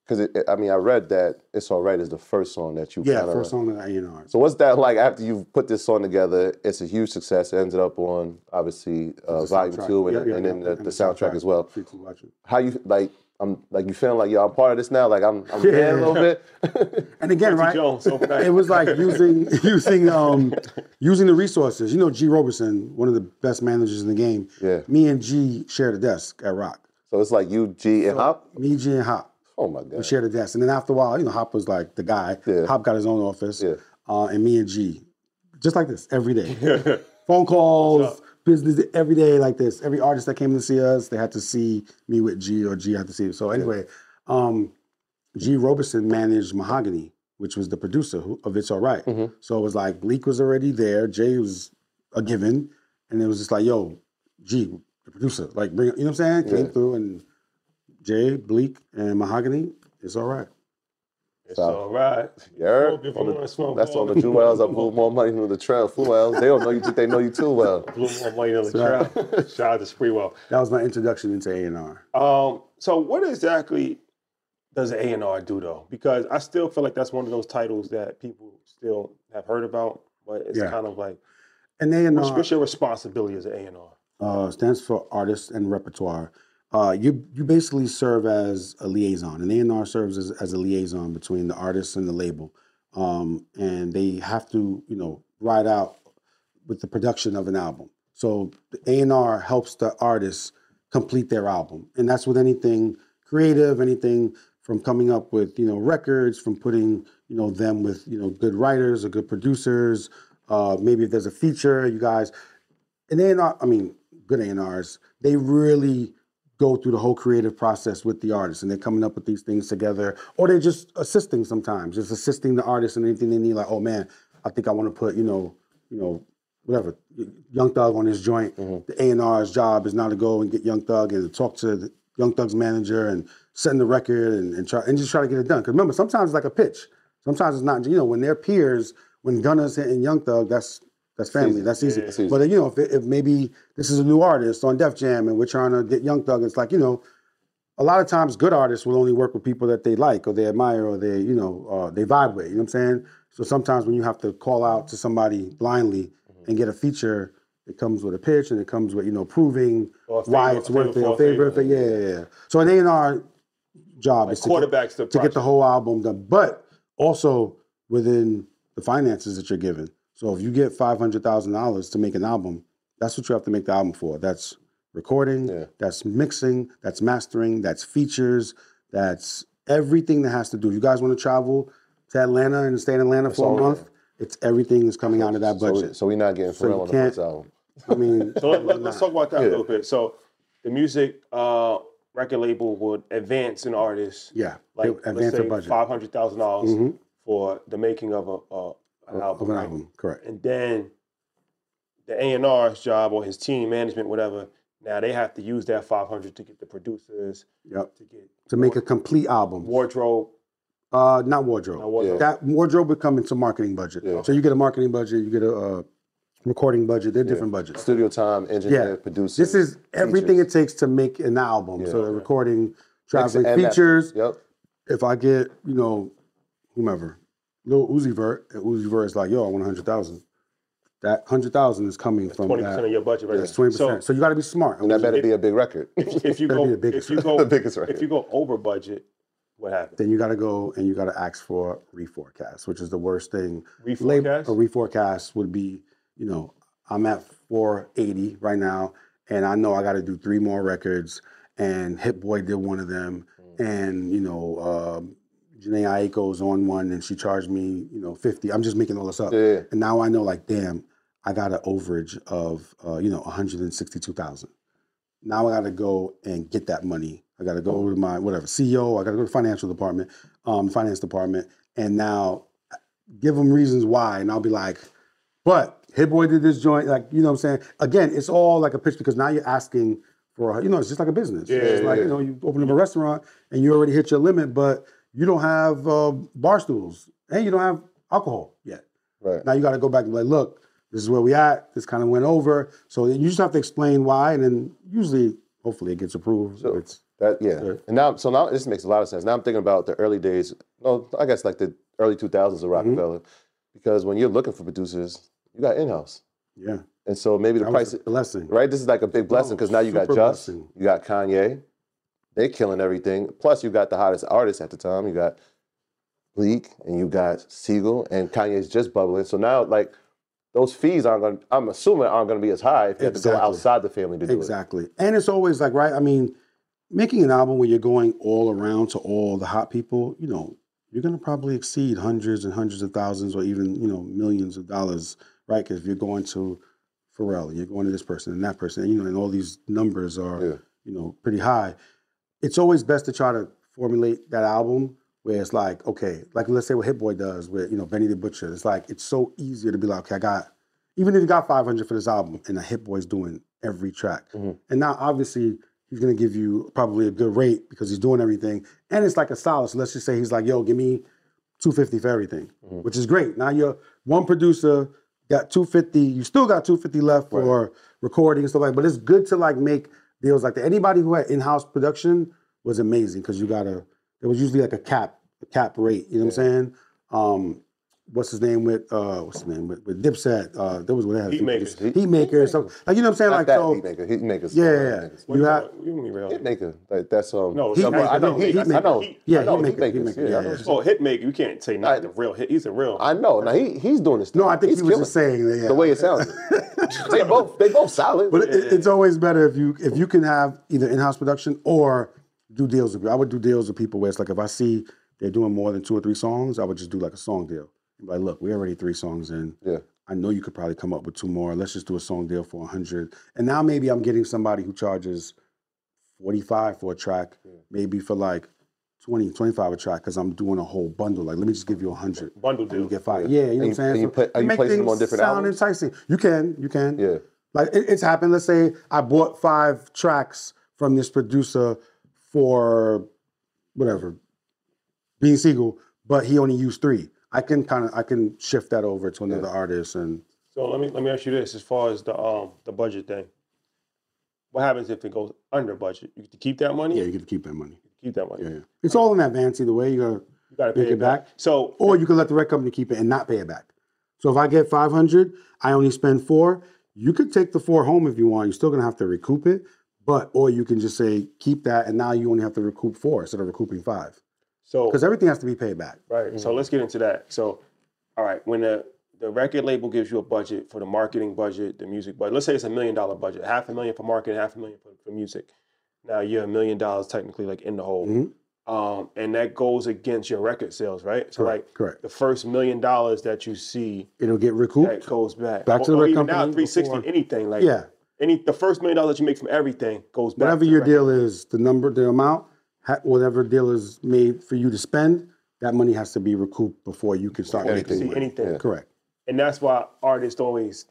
Because it, I mean, I read that It's Alright is the first song that you Yeah, kinda, first song that A and R. So what's that like after you've put this song together? It's a huge success. It ended up on obviously uh, The Volume soundtrack. Two and, Yeah, yeah, and then yeah, the, and the soundtrack as well. Please watch it. How you like? I'm like you feeling like yo, I'm part of this now. Like I'm, I'm Yeah. in a little bit. And again, Quincy right? Jones, overnight. It was like using using um using the resources. You know, G Roberson, one of the best managers in the game. Yeah. Me and G shared a desk at Rock. So it's like you, G, and Hop. Me, G, and Hop. Oh my god. We shared a desk. And then after a while, you know, Hop was like the guy. Yeah. Hop got his own office. Yeah. Uh, and me and G, just like this, every day. Phone calls, business, every day like this. Every artist that came to see us, they had to see me with G or G had to see it. So anyway, um, G Roberson managed Mahogany, which was the producer who, of It's Alright. Mm-hmm. So it was like Bleak was already there, Jay was a given, and it was just like, yo, G, the producer, like bring, you know what I'm saying? Came Yeah. through and Jay, Bleak, and Mahogany, It's Alright. It's all right. Yeah. Smoke if you wanna smoke That's all on the the- Jewels. I blew more money than the trail. Fluels. They don't know you. Think they know you too well. Blew more money than the crowd. Shout out to Spreewell. That was my introduction into A and R. Um, so what exactly does an A and R do though? Because I still feel like that's one of those titles that people still have heard about, but it's Yeah. kind of like, And A and what's, R what's your responsibility as an A and R? uh, stands for Artist and Repertoire. Uh, you you basically serve as a liaison. An A and R serves as, as a liaison between the artist and the label, um, and they have to you know ride out with the production of an album. So the A and R helps the artists complete their album, and that's with anything creative, anything from coming up with you know records, from putting you know them with you know good writers or good producers. Uh, maybe if there's a feature, you guys, an A and R. I mean, good A and Rs. They really go through the whole creative process with the artist, and they're coming up with these things together, or they're just assisting sometimes, just assisting the artist in anything they need. Like, oh man, I think I want to put, you know, you know, whatever, Young Thug on his joint. Mm-hmm. The A and R's job is now to go and get Young Thug and talk to the Young Thug's manager and send the record and, and try and just try to get it done. Because remember, sometimes it's like a pitch. Sometimes it's not. You know, when they're peers, when Gunna's hitting Young Thug, that's that's family. easy. That's easy. Yeah, it's easy. But you know, if, if maybe this is a new artist on Def Jam and we're trying to get Young Thug, it's like, you know, a lot of times good artists will only work with people that they like or they admire or they, you know, uh, they vibe with. You know what I'm saying? So sometimes when you have to call out to somebody blindly Mm-hmm. and get a feature, it comes with a pitch and it comes with, you know, proving Or a why favor- it's a worth favor it. for A a favor, favor. if it- yeah, yeah, yeah. So an A and R job Like is to get, quarterbacks the to get the project. whole album done, but also within the finances that you're given. So if you get five hundred thousand dollars to make an album, that's what you have to make the album for. That's recording, Yeah. that's mixing, that's mastering, that's features, that's everything that has to do. You guys want to travel to Atlanta and stay in Atlanta for all a month? It's everything is coming out of that So, budget. we, so we're not getting So you Pharrell on the can't- first album. I mean, So let, let, let's talk about that Yeah. a little bit. So the music uh, record label would advance an artist, yeah, like they advance let's the say budget five hundred thousand dollars Mhm. for the making of a, a an album, of an right? album. Correct. And then the A and R's job or his team management, whatever. Now they have to use that five hundred to get the producers, Yep. to get To make a complete album. wardrobe. Uh, not wardrobe. Not wardrobe. That wardrobe would come into marketing budget. Yeah. So you get a marketing budget, you get a uh, recording budget. They're different budgets. Studio time, engineer, Yeah. producer. This is everything features. it takes to make an album. So Yeah. the recording, traveling, Mixing and features. mastering. Yep. If I get, you know, whomever, Lil Uzi Vert, and Uzi Vert is like, yo, I want a hundred thousand. That hundred thousand is coming from Twenty percent that. of your budget, right? That's twenty percent. So So, you got to be smart. And that better be a big record. if, if you Better go, be the biggest. if you go, The biggest record. if you go over budget, what happens? Then you got to go and you got to ask for reforecast, which is the worst thing. Reforecast? A reforecast would be, you know, I'm at four eighty right now, and I know I got to do three more records, and Hit Boy did one of them, and you know, um, Janae Aiko's on one, and she charged me, you know, fifty. I'm just making all this up, Yeah. and now I know, like, damn, I got an overage of, uh, you know, one hundred sixty-two thousand. Now I got to go and get that money. I got to go to my whatever C E O. I got to go to the financial department, um, finance department, and now give them reasons why, and I'll be like, but Hit Boy did this joint, like, you know what I'm saying? Again, it's all like a pitch because now you're asking for, you know, it's just like a business. Yeah, it's like, yeah. you know, you open up a restaurant and you already hit your limit, but you don't have uh, bar stools and you don't have alcohol yet. Right. Now you got to go back and be like, look, this is where we at. This kind of went over. So you just have to explain why, and then usually hopefully it gets approved. So- It's, That yeah, Sure. and now so now this makes a lot of sense. Now I'm thinking about the early days. No, I guess like the early two thousands of Rockefeller, because when you're looking for producers, you got in-house, yeah, and so maybe the that price, was a blessing. right? This is like a big blessing Oh, because now you got super Just, blessing. you got Kanye, they're killing everything. Plus you got the hottest artists at the time. You got Bleak and you got Siegel, and Kanye's just bubbling. So now like those fees aren't going. to I'm assuming aren't going to be as high if you have to go Exactly. outside the family to do it. Exactly. And it's always like, right, I mean, making an album where you're going all around to all the hot people, you know, you're going to probably exceed hundreds and hundreds of thousands or even, you know, millions of dollars, right? Because if you're going to Pharrell, you're going to this person and that person, you know, and all these numbers are, Yeah. you know, pretty high. It's always best to try to formulate that album where it's like, okay, like let's say what Hit Boy does with, you know, Benny the Butcher. It's like, it's so easier to be like, okay, I got, even if you got five hundred for this album and the Hit Boy's doing every track. Mhm. And now obviously he's gonna give you probably a good rate because he's doing everything. And it's like a solid. So let's just say he's like, yo, give me two fifty for everything, Mhm. which is great. Now you're one producer, got two fifty, you still got two fifty left for recording and stuff like that. But it's good to like make deals like that. Anybody who had in-house production was amazing because you gotta, there was usually like a cap, a cap rate, you know what I'm saying? Um, what's his name with, uh, what's his name with, with Dipset? Uh, there was what they had. Heatmakers. Heatmaker, so like, you know what I'm saying? Not like, that so, Heatmaker. Heatmaker's yeah, uh, yeah, yeah. niggas. What You you have, talking- you mean real? Hitmaker. Like that's um. No, Heat- Heatmaker, I know. no, Heat, Heatmaker. I know. Heat- yeah, I know Heatmaker, Heatmakers, Heatmaker, yeah, yeah, I know. yeah. Oh, Hitmaker, you can't say not I- the real hit. He's a real. I know. Now he he's doing this. No, I think he's he was just killing saying that, yeah. the way it sounded. they both they both solid. But it, it's always better if you if you can have either in-house production or do deals with people. I would do deals with people where it's like if I see they're doing more than two or three songs, I would just do like a song deal. Be like, look, we're already three songs in. Yeah. I know you could probably come up with two more. Let's just do a song deal for a hundred. And now maybe I'm getting somebody who charges forty-five for a track, maybe for like twenty, twenty-five a track, because I'm doing a whole bundle. Like, let me just give you a hundred. Bundle And you deal. get five. Yeah, you know And what I'm you- saying? and you So put- are you make placing them on things different sound albums? enticing. You can, you can. Yeah. Like it, it's happened. Let's say I bought five tracks from this producer for whatever, Bean Siegel, but he only used three. I can kind of I can shift that over to another artist and So let me let me ask you this: as far as the um the budget thing, what happens if it goes under budget? You get to keep that money. yeah, you get to keep that money. Keep that money. Yeah, yeah. It's all in advance either way. You gotta You got to make pay it back. So Or you can let the record company keep it and not pay it back. So if I get five hundred, I only spend four. You could take the four home if you want. You're still gonna have to recoup it, but or you can just say keep that, and now you only have to recoup four instead of recouping five so because everything has to be paid back. right. So let's get into that. So, all right, when the the record label gives you a budget for the marketing budget, the music budget. Let's say it's a million dollar budget, half a million for marketing, half a million for, for music. Now you're a million dollars technically like in the hole, Mhm. um, and that goes against your record sales, right? So Correct, like correct. the first million dollars that you see, It'll get recouped. that goes back. Back to Or- the or record even now company three sixty, before- anything like Yeah. any the first million dollars that you make from everything goes back. Whatever to the your record. deal is, the number, the amount, ha- whatever deal is made for you to spend, that money has to be recouped before you can start Before you making can see money. anything. Yeah. Correct. And that's why artists always,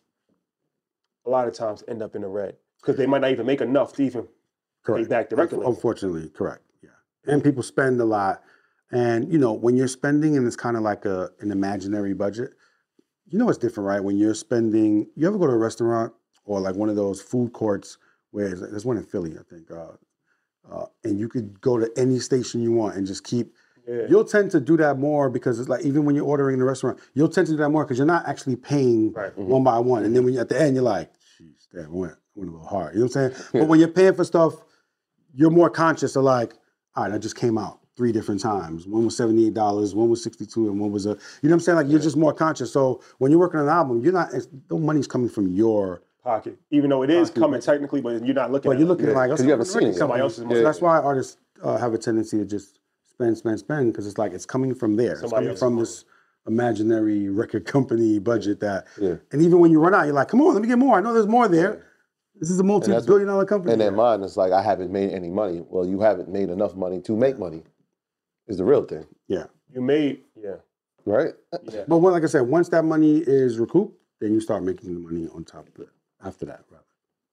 a lot of times, end up in the red because they might not even make enough to even Correct. pay back the record label. Unfortunately, correct. Yeah. And people spend a lot. And, you know, when you're spending and it's kind of like a an imaginary budget, you know it's different, right? When you're spending, you ever go to a restaurant or like one of those food courts where it's- there's one in Philly, I think, uh, uh, and you could go to any station you want and just keep, Yeah. you'll tend to do that more because it's like, even when you're ordering in a restaurant, you'll tend to do that more because you're not actually paying Right. one by one. And then when you're at the end, you're like, geez, damn, I went, I went a little hard. You know what I'm saying? But when you're paying for stuff, you're more conscious of like, all right, I just came out three different times. One was seventy-eight dollars, one was sixty-two, and one was a, you know what I'm saying? Like you're just more conscious. So when you're working on an album, you're not, it's, no money's coming from your, Pocket, even though it is coming technically, but you're not looking. but at you're it. looking Yeah, like, 'cause you haven't seen it yet. Somebody else's money. So that's why artists uh, have a tendency to just spend, spend, spend, because it's like, it's coming from there. It's Somebody coming else's from money. this imaginary record company budget that, Yeah. and even when you run out, you're like, come on, let me get more. I know there's more there. This is a multi-billion dollar company. And then mine is like I haven't made any money. Well, you haven't made enough money to make money. Is the real thing, Yeah. You made, yeah, right? yeah. But when, like I said, once that money is recouped, then you start making the money on top of it after that, rather.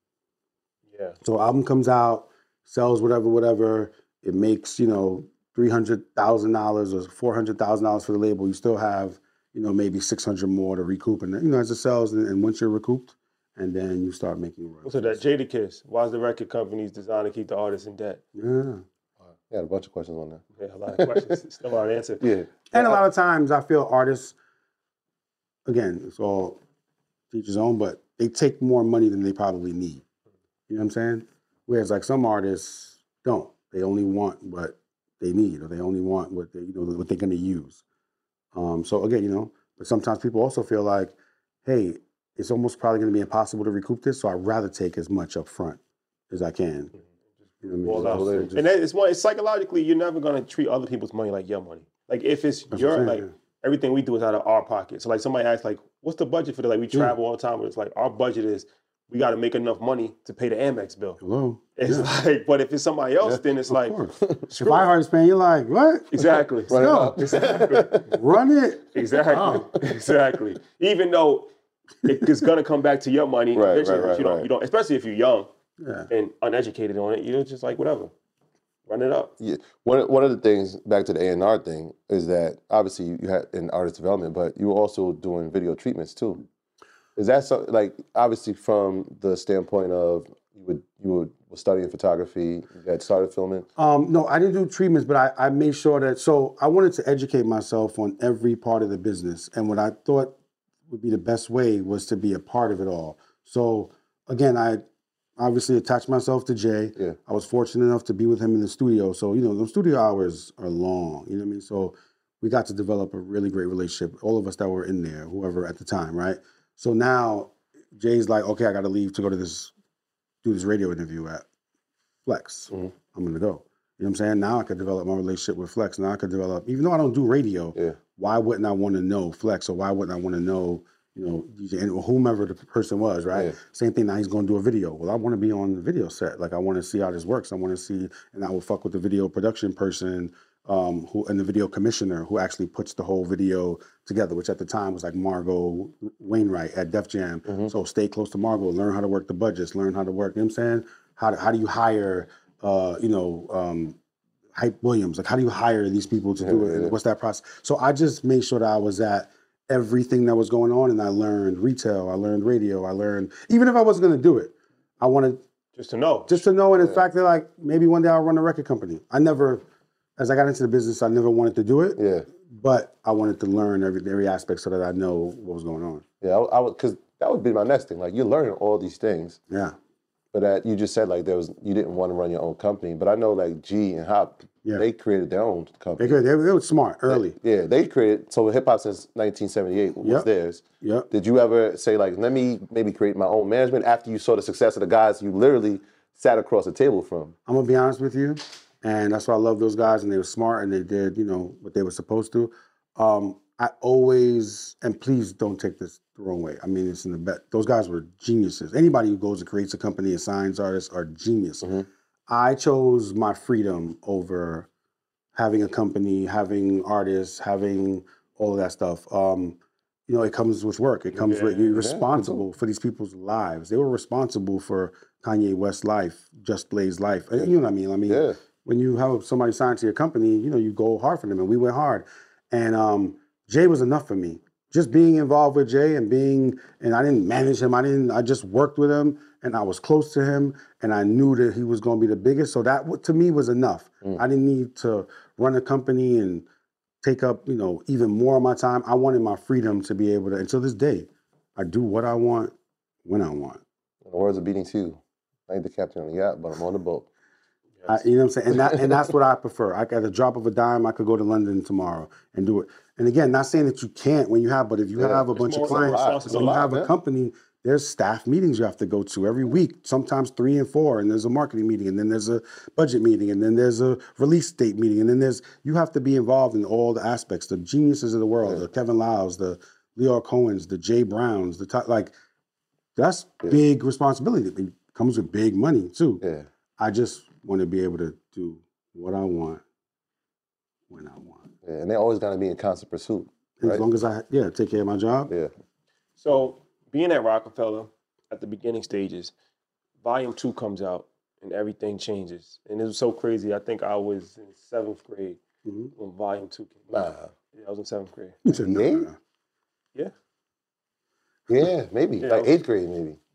Yeah. So album comes out, sells whatever, whatever. It makes, you know, three hundred thousand dollars or four hundred thousand dollars for the label. You still have, you know, maybe six hundred more to recoup. And, you know, as it sells, and, and once you're recouped and then you start making royalties. So that Jadakiss, why is the record companies designed to keep the artists in debt? Yeah. Yeah, had a bunch of questions on that. Yeah, a lot of questions, still not answered. Yeah. And a lot of times I feel artists, again, it's all teachers own, but they take more money than they probably need. You know what I'm saying? Whereas like some artists don't. They only want what they need, or they only want what they, you know, what they're gonna use. Um, so again, you know, but sometimes people also feel like, hey, it's almost probably gonna be impossible to recoup this, so I'd rather take as much up front as I can. You know what I mean? Well, So out. just- And that, it's one. It's psychologically, you're never gonna treat other people's money like your money. Like if it's That's your what I'm like saying, everything we do is out of our pocket. So like somebody asks like, what's the budget for the like we travel all the time, but it's like our budget is we got to make enough money to pay the Amex bill. Hello. It's Yeah. like, but if it's somebody else, then it's Of like course. If screw I it. heart span, you're like, what? Exactly. Run it Go. up. Exactly. Run it. Exactly. Oh. Exactly. Even though it- it's gonna come back to your money Right, eventually, right, but right, you don't, right. you don't, especially if you're young Yeah. and uneducated on it. You're just like whatever, run it up. Yeah. One, one of the things, back to the A and R thing, is that obviously you had in artist development, but you were also doing video treatments too. Is that so, like, obviously from the standpoint of you would you would, were studying photography, you had started filming? Um, no, I didn't do treatments, but I, I made sure that, so I wanted to educate myself on every part of the business. And what I thought would be the best way was to be a part of it all. So again, I obviously attached myself to Jay. Yeah. I was fortunate enough to be with him in the studio. So, you know, those studio hours are long, you know what I mean? So we got to develop a really great relationship, all of us that were in there, whoever at the time, right? So now Jay's like, okay, I got to leave to go to this, do this radio interview at Flex. Mhm. I'm going to go. You know what I'm saying? Now I could develop my relationship with Flex. Now I could develop, even though I don't do radio, Yeah. why wouldn't I want to know Flex, or why wouldn't I want to know, you know, D J, or whomever the person was, right? Yeah. Same thing, now he's going to do a video. Well, I want to be on the video set. Like, I want to see how this works. I want to see, and I will fuck with the video production person um, who and the video commissioner who actually puts the whole video together, which at the time was like Margot Wainwright at Def Jam. Mm-hmm. So stay close to Margot, learn how to work the budgets, learn how to work, you know what I'm saying? How do, how do you hire, uh, you know, um, Hype Williams? Like, how do you hire these people to do it? And what's that process? So I just made sure that I was at everything that was going on, and I learned retail, I learned radio, I learned, even if I wasn't gonna do it, I wanted Just to know. just to know, and in fact, that like maybe one day I'll run a record company. I never, as I got into the business, I never wanted to do it, Yeah. but I wanted to learn every every aspect so that I know what was going on. Yeah, I, I would, because that would be my next thing. Like, you're learning all these things, Yeah, but that you just said like there was you didn't want to run your own company. But I know like G and Hop, Yeah. they created their own they company. could, they, they were smart early. Yeah, they created so hip hop since nineteen seventy-eight was Yep. theirs. Yep. Did you ever say like, let me maybe create my own management after you saw the success of the guys you literally sat across the table from? I'm gonna be honest with you, and that's why I love those guys, and they were smart, and they did, you know, what they were supposed to. Um, I always, and please don't take this the wrong way. I mean, it's in the bet. Those guys were geniuses. Anybody who goes and creates a company and signs artists are genius. Mm-hmm. I chose my freedom over having a company, having artists, having all of that stuff. Um, you know, it comes with work. It comes with you're responsible for these people's lives. They were responsible for Kanye West's life, Just Blaze's life. And you know what I mean? I mean, Yeah. when you have somebody signed to your company, you know, you go hard for them, and we went hard. And um, Jay was enough for me. Just being involved with Jay and being, and I didn't manage him. I didn't. I just worked with him, and I was close to him, and I knew that he was going to be the biggest. So that to me was enough. I didn't need to run a company and take up, you know, even more of my time. I wanted my freedom to be able to. And to this day, I do what I want when I want. In the words of Beating Two, I ain't the captain on the yacht, but I'm on the boat. I, you know what I'm saying? And that and that's what I prefer. I, at the drop of a dime, I could go to London tomorrow and do it. And again, not saying that you can't when you have, but if you Yeah, have a it's bunch of more clients, responsible. when you have Yeah. a company, there's staff meetings you have to go to every week, sometimes three and four, and there's a marketing meeting, and then there's a budget meeting, and then there's a release date meeting, and then there's, you have to be involved in all the aspects, the geniuses of the world, the Kevin Lyles, the Leo Cohens, the Jay Browns, the top, like, that's big responsibility. It comes with big money too. Yeah. I just want to be able to do what I want when I want. Yeah, and they always got to be in constant pursuit. As Right. long as I, yeah, take care of my job. Yeah. So being at Rockefeller at the beginning stages, volume two comes out and everything changes. And it was so crazy. I think I was in seventh grade Mhm. when volume two came Nah. out. Yeah, I was in seventh grade. He said, no, Yeah? no, no. Yeah. Yeah, maybe. Yeah. Like eighth grade, maybe.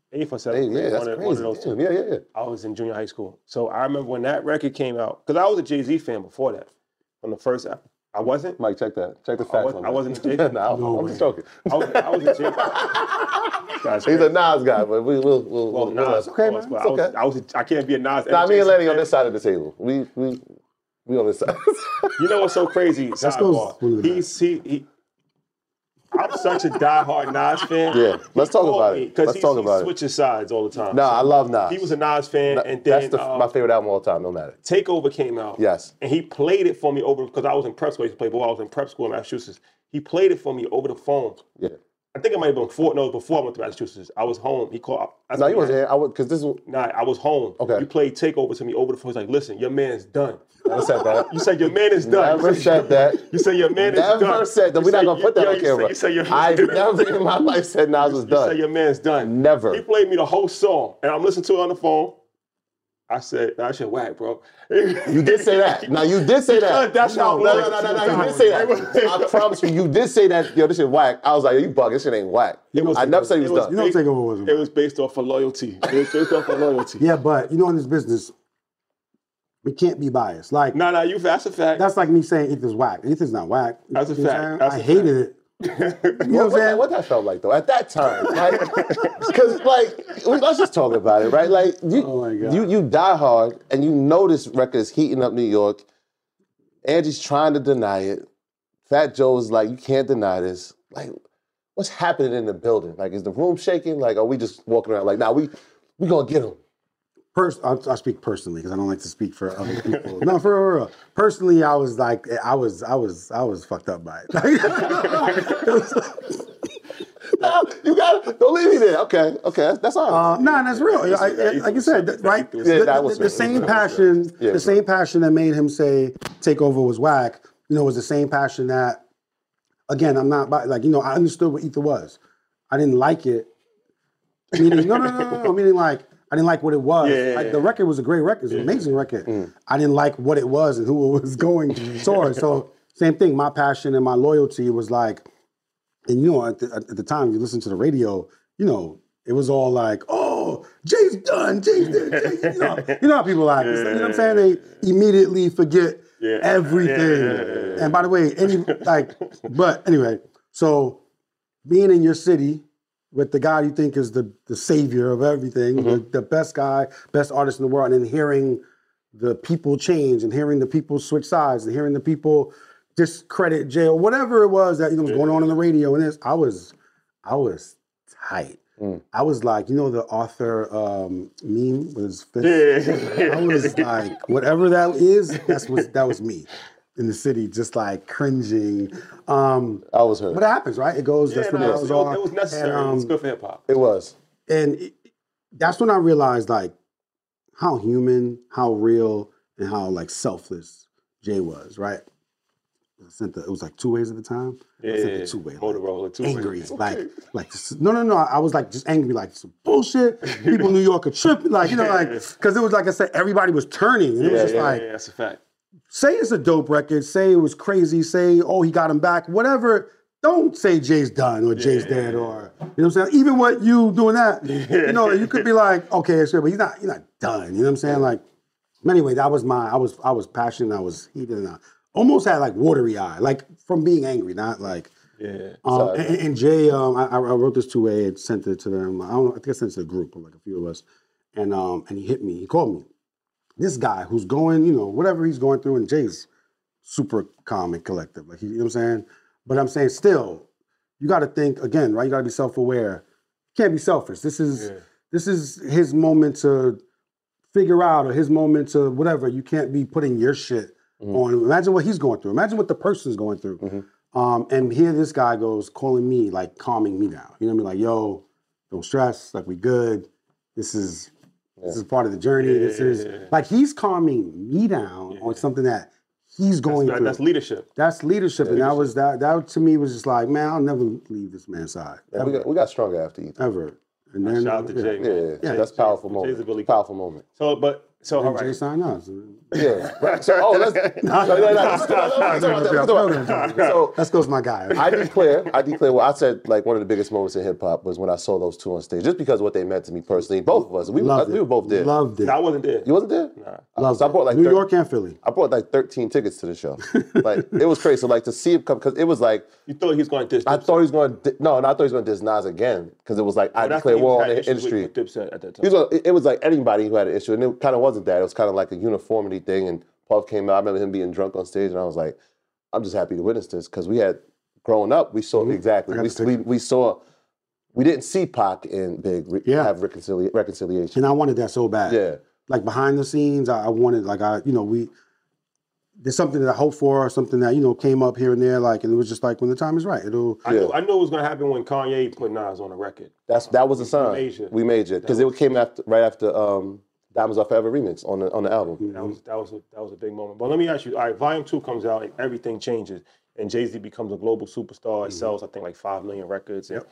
eighth or Hey, seventh yeah, grade, that's one, of, crazy. one of those two. Yeah, yeah, yeah. I was in junior high school. So I remember when that record came out, because I was a Jay-Z fan before that. From the first album. I wasn't? Mike, check that. Check the I, facts was, on I that. wasn't a Jay-Z. no, No I'm way. just joking. I was, I was a Jay-Z. He's a Nas guy, but we will. We'll, Well, we'll, Nas, okay, of course, man. but It's I, was, okay. I, was a, I can't be a Nas. Nah, and a me and Jay-Z Lenny on fan. this side of the table. We we we on this side. You know what's so crazy? goes Sidebar. one of the He's he, he. I'm such a diehard Nas fan. Yeah, let's talk about it. Because Let's he, talk he about it. switches sides all the time. No, I love Nas. He was a Nas fan, and then That's the, uh, my favorite album of all time, no matter. Takeover came out. Yes. And he played it for me over, because I was in prep school. I used to play ball. I was in prep school in Massachusetts. He played it for me over the phone. Yeah. I think it might have been before, no, before I went to Massachusetts. I was home. He called. that's No, when you he wasn't had- here. I would because this is. Nah, I was home. Okay. You played Takeover to me over the phone. He's like, listen, your man's done. Never said that. You said your man is done. Never said that. You said your man is done. Never said that. You We're not said- gonna put that yo, on you said- camera. You said your I never in my life said Nas was You done. said your man's done. Never. He played me the whole song, and I'm listening to it on the phone. I said, that shit whack, bro. You did say that. Now you did say that. Because that's how no, no, no, no, no, You did say that. I promise you, you did say that. Yo, this shit whack. I was like, yo, you bugging. This shit ain't whack. was- I never said he was it was- done. You don't take over wasn't. It was based off of loyalty. It was based off of loyalty. Yeah, but you know, in this business, we can't be biased. Like No, no, you. That's a fact. that's like me saying Ether's whack. Ether's not whack. That's a You know what fact. I'm saying? That's I a hated it. You know What, what I'm what, that, saying? what that felt like though at that time, like, because like we- let's just talk about it, right? Like you, Oh, my God. you, you die hard, and you know this record is heating up New York. Angie's trying to deny it. Fat Joe's like, you can't deny this. Like, what's happening in the building? Like, is the room shaking? Like, are we just walking around like, nah, we we gonna get him? Pers- I, I speak personally because I don't like to speak for other people. No, for real. Personally, I was like, I was, I was, I was fucked up by it. No, you got it. Don't leave me there. Okay, okay, that's, that's all right. Uh, no, that's real. I, I, like you said, that- right? Yeah, the, that the- was the real. same That was passion, real. Yeah, the same passion that made him say Takeover was whack. You know, was the same passion that, again, I'm not by, like you know, I understood what Ether was. I didn't like it. Meaning, no, no, no, no, no. Meaning like I didn't like what it was. Yeah, yeah, like yeah. the record was a great record. It's an amazing record. Mm. I didn't like what it was and who it was going towards. So same thing. My passion and my loyalty was like, and you know, at the, at the time you listen to the radio, you know, it was all like, oh, Jay's done, Jay's done, Jay's, you know, you know how people like, you know what I'm saying? They immediately forget Yeah. everything. Yeah, yeah, yeah, yeah. And by the way, any like, but anyway, so being in your city with the guy you think is the, the savior of everything, the, the best guy, best artist in the world, and then hearing the people change and hearing the people switch sides and hearing the people discredit Jay or whatever it was that you know was going on in the radio and this, I was, I was tight. I was like, you know, the author um, meme with his fist. Yeah. I was like, whatever that is, that's what that was me in the city, just like cringing. Um, I was hurt. but it happens, right? It goes. Yeah, that's what no, it it goes was, on. it was necessary. And, um, It's good for hip hop. It was. and it, that's when I realized like how human, how real, and how like selfless Jay was, right? I sent the, it was like two ways at the time. I sent Yeah, the two way. Motorola, two Angry, way. like, like no, no, no. I was like just angry, like some bullshit. People in New York are tripping, like you know, like because it was like I said, everybody was turning, and it was Yeah, just yeah, like, yeah, that's a fact. say it's a dope record, say it was crazy, say oh he got him back, whatever. Don't say Jay's done or Jay's dead or you know what I'm saying. Even what you doing that, you know, you could be like, okay, it's good, but he's not, he's not done. You know what I'm saying? Like, anyway, that was my, I was, I was passionate, I was heated, and I almost had like watery eye, like from being angry, not like. Yeah. Um, and, and Jay, um, I, I wrote this two way and sent it to them. I don't know, I think I sent it to the group, like a few of us, and um, and he hit me. He called me. This guy who's going, you know, whatever he's going through, and Jay's super calm and collective, like he, you know what I'm saying. But I'm saying still, you got to think again, right? You got to be self-aware. You can't be selfish. This is Yeah. this is his moment to figure out, or his moment to whatever. You can't be putting your shit on. Imagine what he's going through. Imagine what the person's going through. Um, and here this guy goes calling me, like calming me down. You know what I mean? Like, yo, don't stress. Like, we good. This is this is part of the journey. Yeah, this is yeah, yeah. like he's calming me down on something that he's going That- through. that's leadership. That's leadership, and that was that. That to me was just like, man, I'll never leave this man's side Yeah, we ever, got we got stronger after Ethan. ever. And then Shout out to yeah. Jay, Yeah, man. yeah, Yeah. that's powerful Jay's moment. a really- powerful moment. So, but So all And Jay right. signed us. Yeah. Right. So, oh, let's, no, no, no, no. So, Let's go with my guy. I declare, I declare, well, I said like one of the biggest moments in hip hop was when I saw those two on stage, just because of what they meant to me personally. Both of us, we, Loved we it. were both there. Loved it. I wasn't there. You wasn't there? Nah. Loved So I it. bought like New thir- York and Philly. I bought like thirteen tickets to the show. Like it was crazy. So like to see him come, because it was like You thought he was going to diss. I thought he was going to no, no, I thought he was going to diss Nas again because it was like I That's declare when he war had on the issues with- industry. with Dipset at that time. He was on, it, it was like anybody who had an issue, and it kind of wasn't that. It was kind of like a uniformity thing. And Puff came out. I remember him being drunk on stage, and I was like, I'm just happy to witness this because we had growing up, we saw exactly I got we, the we picture. we saw. We didn't see Pac and Big re- Yeah. have reconcilia- reconciliation. And I wanted that so bad. Yeah. Like behind the scenes, I, I wanted, like, I, you know, we, there's something that I hope for, or something that, you know, came up here and there, like, and it was just like, when the time is right, it'll, I, knew, I knew it was going to happen when Kanye put Nas on a record. That's that was a sign. made it. We made it because it came after right after um, Diamonds Are Forever remix on the on the album. That was that was a, that was a big moment. But let me ask you, all right, Volume Two comes out and everything changes, and Jay Z becomes a global superstar. It sells, I think, like five million records. And,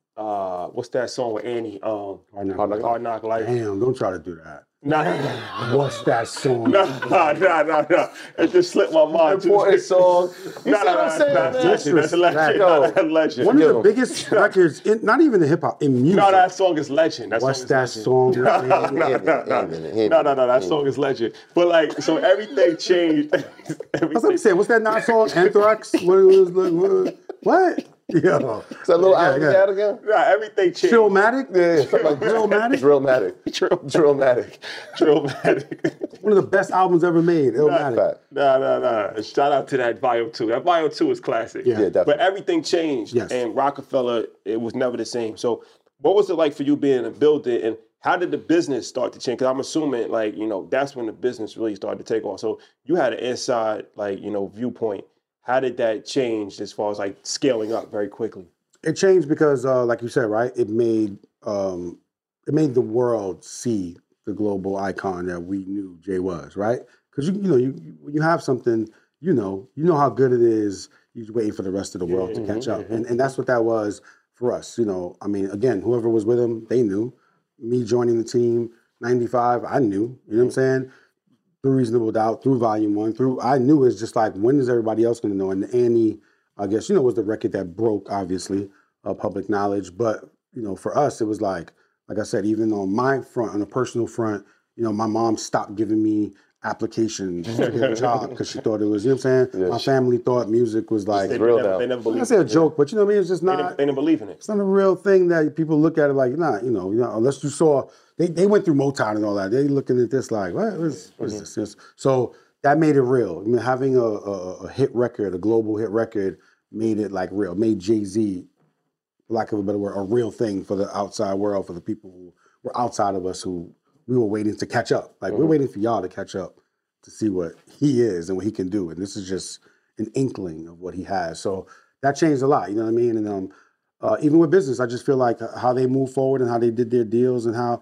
uh, what's that song with Annie? Um, Hard Knock Hard Knock Life. Hard Knock Life. damn, don't try to do that. Nah, nah, What's that song? nah, nah, nah, nah. It just slipped my mind. too. Important song. You Nah, see nah, what I'm nah, saying, nah, man? that's legend. That's a legend. Yo, Nah, that's a legend. One of Yo. the biggest records, in, not even in hip hop, in music. No, that song is legend. That What's song is that legend. song? No, no, no, He ain't been- he no, ain't been- he ain't no, no, been- no. That he song is legend. But like, so everything changed. That's what I'm everything. saying. What's that not song? Anthrax? What? Was, what? what? Yo. Is that little Yeah, album yeah. you had again? Nah, everything changed. Drillmatic? Yeah, something like Drillmatic? Drillmatic. Drill- Drillmatic. Drillmatic. One of the best albums ever made. Illmatic. Fact. Nah, nah, nah. Shout out to that Volume Two. That Volume Two is classic. Yeah. Yeah, definitely. But everything changed, Yes. and Rockefeller, it was never the same. So, what was it like for you being in a building, and how did the business start to change? Because I'm assuming, like, you know, that's when the business really started to take off. So, you had an inside, like, you know, viewpoint. How did that change as far as like scaling up very quickly? It changed because, uh, like you said, right? It made um, it made the world see the global icon that we knew Jay was, right? Because you you know you you- when you have something, you know you know how good it is. You're waiting for the rest of the world to catch up, and and that's what that was for us. You know, I mean, again, whoever was with him, they knew. Me joining the team, ninety-five, I knew. You know what I'm saying? Through Reasonable Doubt, through Volume One, through I knew it's just like, when is everybody else going to know? And Annie, I guess, you know, was the record that broke, obviously, uh, public knowledge. But, you know, for us, it was like, like I said, even on my front, on a personal front, you know, my mom stopped giving me applications to get a job because she thought it was, you know what I'm saying? Yeah. My family thought music was like, They, real never, now. they never I believed say a it. joke, but you know what I mean? It's just They not. didn't, they didn't believe in it. It's not a real thing that people look at it like, nah, you know, you know, unless you saw, they, they went through Motown and all that. They looking at this like, what is, what is this? Yes. So that made it real. I mean, having a, a, a hit record, a global hit record, made it like real, made Jay-Z, for lack of a better word, a real thing for the outside world, for the people who were outside of us who we were waiting to catch up. Like, we're waiting for y'all to catch up to see what he is and what he can do. And this is just an inkling of what he has. So that changed a lot, you know what I mean? And um, uh, even with business, I just feel like how they moved forward and how they did their deals and how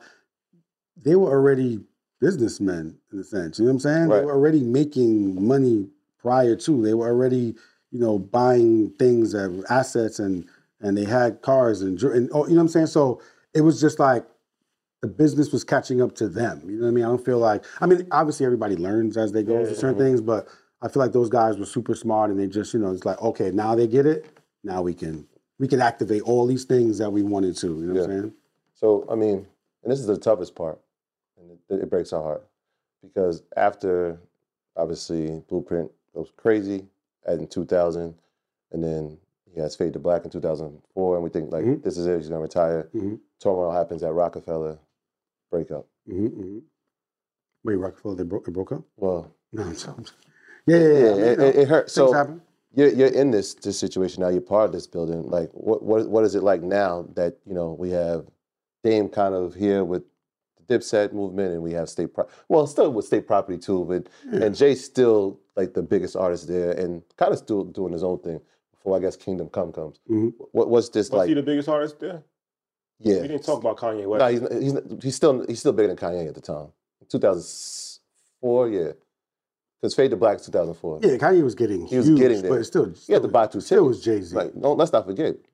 they were already businessmen in a sense. You know what I'm saying? Right. They were already making money prior to. They were already, you know, buying things and assets, and and they had cars and, dr- and oh, you know what I'm saying? So it was just like the business was catching up to them. You know what I mean? I don't feel like, I mean, obviously everybody learns as they go to certain things, but I feel like those guys were super smart, and they just, you know, it's like, okay, now they get it. Now we can we can activate all these things that we wanted to. You know what I'm Yeah. saying? So, I mean, and this is the toughest part, and it, it breaks our heart, because after, obviously, Blueprint goes crazy in two thousand, and then he has Fade to Black in two thousand four, and we think, like, Mhm. this is it, he's going to retire. Mhm. Turmoil happens at Rockefeller, breakup. Mm-hmm, mm-hmm. Wait, Rockefeller, they broke, they broke up? Well, No, I'm sorry. I'm sorry. Yeah, yeah, yeah. yeah, I mean, it, you know, it, it hurt. things So happen. you're, you're in this, this situation now, you're part of this building. Like, what, what what is it like now that, you know, we have Dame kind of here with the Dipset movement, and we have state pro- well, still with state property too, but and Jay's still like the biggest artist there, and kind of still doing his own thing before, I guess, Kingdom Come comes. Mhm. What what's this Was like? he the biggest artist there? Yeah, We didn't talk about Kanye West. no, he's he's he's still he's still bigger than Kanye at the time. two thousand four, yeah, because Fade to Black is two thousand four. Yeah, Kanye was getting He was huge, getting there. but it's still, You still had to buy two still tickets. was Jay-Z. Like, no, let's not forget.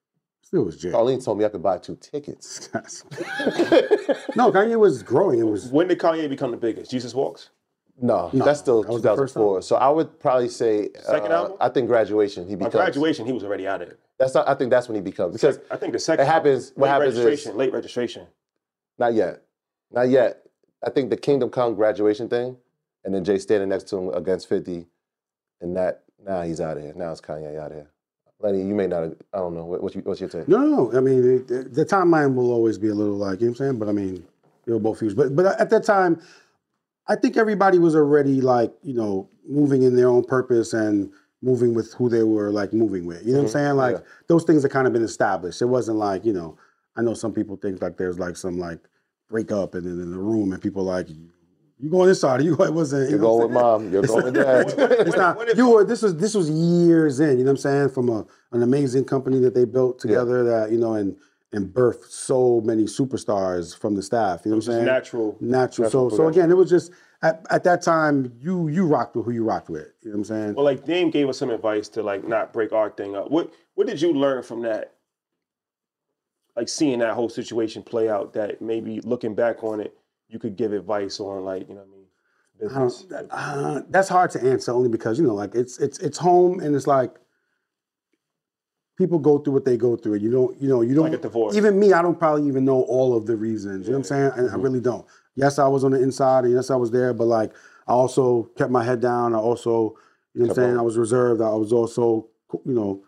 Still was Jay. Carlene told me I could buy two tickets. No, Kanye was growing. It was When did Kanye become the biggest? Jesus Walks? No, No, that's still that was the first two thousand four. So I would probably say Second uh, album? I think Graduation. He On becomes. graduation, he was already out of it. That's not, I think that's when he becomes because I think the second it happens. What late happens registration, is late registration. not yet, not yet. I think the Kingdom Come Graduation thing, and then Jay standing next to him against fifty, and that now he's out of here. Now it's Kanye out of here. Lenny, you may not. I don't know. What, what you, what's your take? no, no, no. I mean, it, the, the timeline will always be a little like, you know what I'm saying? But I mean, they were both huge. But but at that time, I think everybody was already like, you know, moving in their own purpose and moving with who they were like moving with. You know what I'm saying? Like Yeah. those things have kind of been established. It wasn't like, you know, I know some people think like there's like some like breakup and then in the room and people like, you going this side, you it wasn't. You You're know going what I'm with mom. You're going with dad. it's not. what if- You were. This was. This was years in. You know what I'm saying? From a an amazing company that they built together. That you know and and birthed so many superstars from the staff. You know what I'm Just saying? natural. Natural. natural So so progression. again, it was just at, at that time you you rocked with who you rocked with. You know what I'm saying? Well, like Dame gave us some advice to like not break our thing up. What what did you learn from that? Like seeing that whole situation play out. That maybe looking back on it, you could give advice on like you know what I mean. I don't, uh, that's hard to answer only because you know like it's it's it's home and it's like people go through what they go through. You don't you know you don't Like a divorce. even me I don't probably even know all of the reasons. You know what I'm saying? And I really don't. Yes, I was on the inside and yes, I was there, but like I also kept my head down. I also you know what I'm saying? I was reserved. I was also you know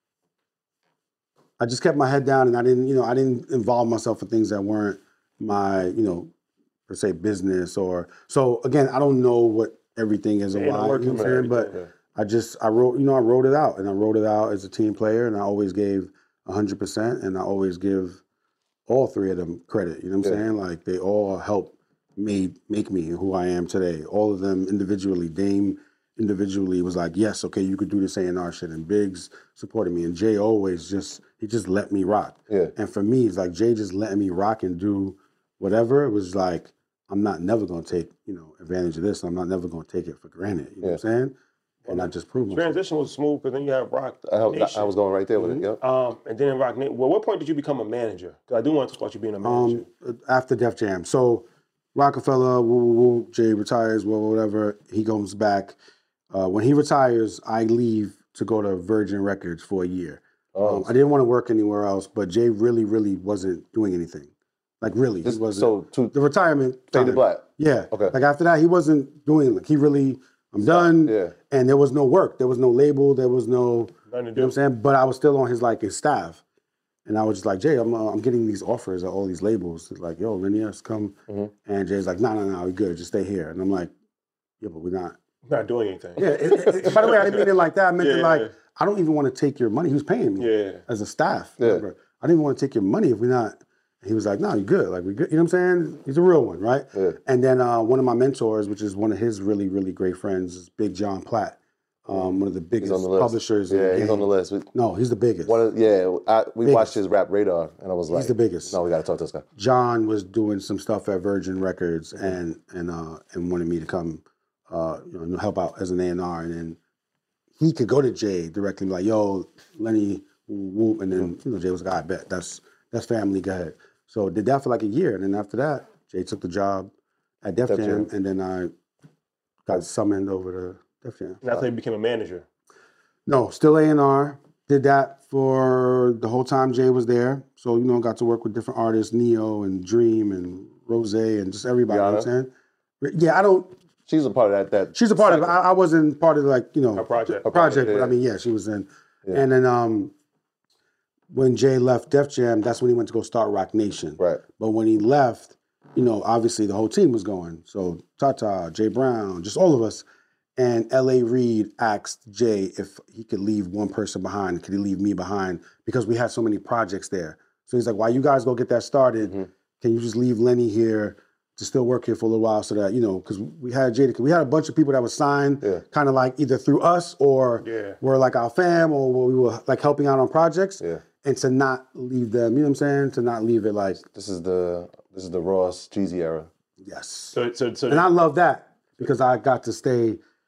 I just kept my head down and I didn't you know I didn't involve myself in things that weren't my you know. per se business or so again I don't know what everything is or Yeah, why, working you know what I'm for saying? But everything, I just I wrote you know I wrote it out and I wrote it out as a team player and I always gave one hundred percent and I always give all three of them credit, you know what I'm Yeah. saying? Like they all helped made make me who I am today. All of them individually. Dame individually was like, yes, okay, you could do this A and R shit and Biggs supported me and Jay always just he just let me rock. Yeah. And for me it's like Jay just letting me rock and do whatever. It was like I'm not never gonna take, you know, advantage of this. I'm not never gonna take it for granted. You know what I'm saying? And I just proved myself. Transition was smooth because then you had Rock I, helped- Nation. I was going right there with it. Yep. Um, and then Rock Nation. Well, what point did you become a manager? Because I do want to talk about you being a manager. Um, after Def Jam. So Rockefeller, woo, woo, woo, Jay retires, well, whatever. He comes back. Uh, when he retires, I leave to go to Virgin Records for a year. Oh, Um, I didn't want to work anywhere else, but Jay really, really wasn't doing anything. Like really, This- he wasn't. so to the retirement. Fade to time. Black. Yeah. Okay. Like after that, he wasn't doing like he really. I'm done. Yeah. And there was no work. There was no label. There was no. Nothing to You know do. what I'm saying? But I was still on his like his staff, and I was just like Jay, I'm uh, I'm getting these offers at all these labels. It's like, yo, Linneas, come. Mhm. And Jay's like, no, no, no, we good. Just stay here. And I'm like, yeah, but we're not. Not doing anything. Yeah. It, it, it- by the way, I didn't mean it like that. I meant it Yeah. like I don't even want to take your money. He was paying me Yeah. as a staff. Yeah. member. I didn't even want to take your money if we're not. He was like, no, you good. Like we good. You know what I'm saying? He's a real one, right? Yeah. And then uh, one of my mentors, which is one of his really, really great friends, is Big John Platt, um, one of the He's biggest on the list. publishers. in Yeah, the he's game. on the list. We- No, he's the biggest. One of, yeah, I, we Biggest. watched his rap radar, and I was like, the biggest. No, we got to talk to this guy. John was doing some stuff at Virgin Records and and uh, and wanted me to come, uh, you know, help out as an A and R, and then he could go to Jay directly, and be like, "Yo, Lenny, whoop, whoop," and then you know Jay was like, "I bet that's that's family. Go ahead." So did that for like a year, and then after that, Jay took the job at Def Def Jam, Jam. and then I got summoned over to Def Jam. And that's how you became a manager. No, still A and R. Did that for the whole time Jay was there. So, you know, got to work with different artists, Neo and Dream and Rose and just everybody. You know what I'm saying? Yeah, I don't, She's a part of that. That she's a part of it. I, I wasn't part of like, you know, A project. a project, yeah. but I mean, yeah, she was in. Yeah. And then um, when Jay left Def Jam, that's when he went to go start Rock Nation. Right. But when he left, you know, obviously the whole team was going. So Tata, Jay Brown, just all of us. And L A Reid asked Jay if he could leave one person behind. Could he leave me behind? Because we had so many projects there. So he's like, while you guys go get that started, Mm-hmm. can you just leave Lenny here to still work here for a little while so that, you know, because we had Jada, we had a bunch of people that were signed Yeah. kind of like either through us or Yeah. were like our fam or we were like helping out on projects. Yeah. And to not leave them, you know what I'm saying? To not leave it like, This is the this is the Ross Jeezy era. yes. So, so, so And I love that because I got to stay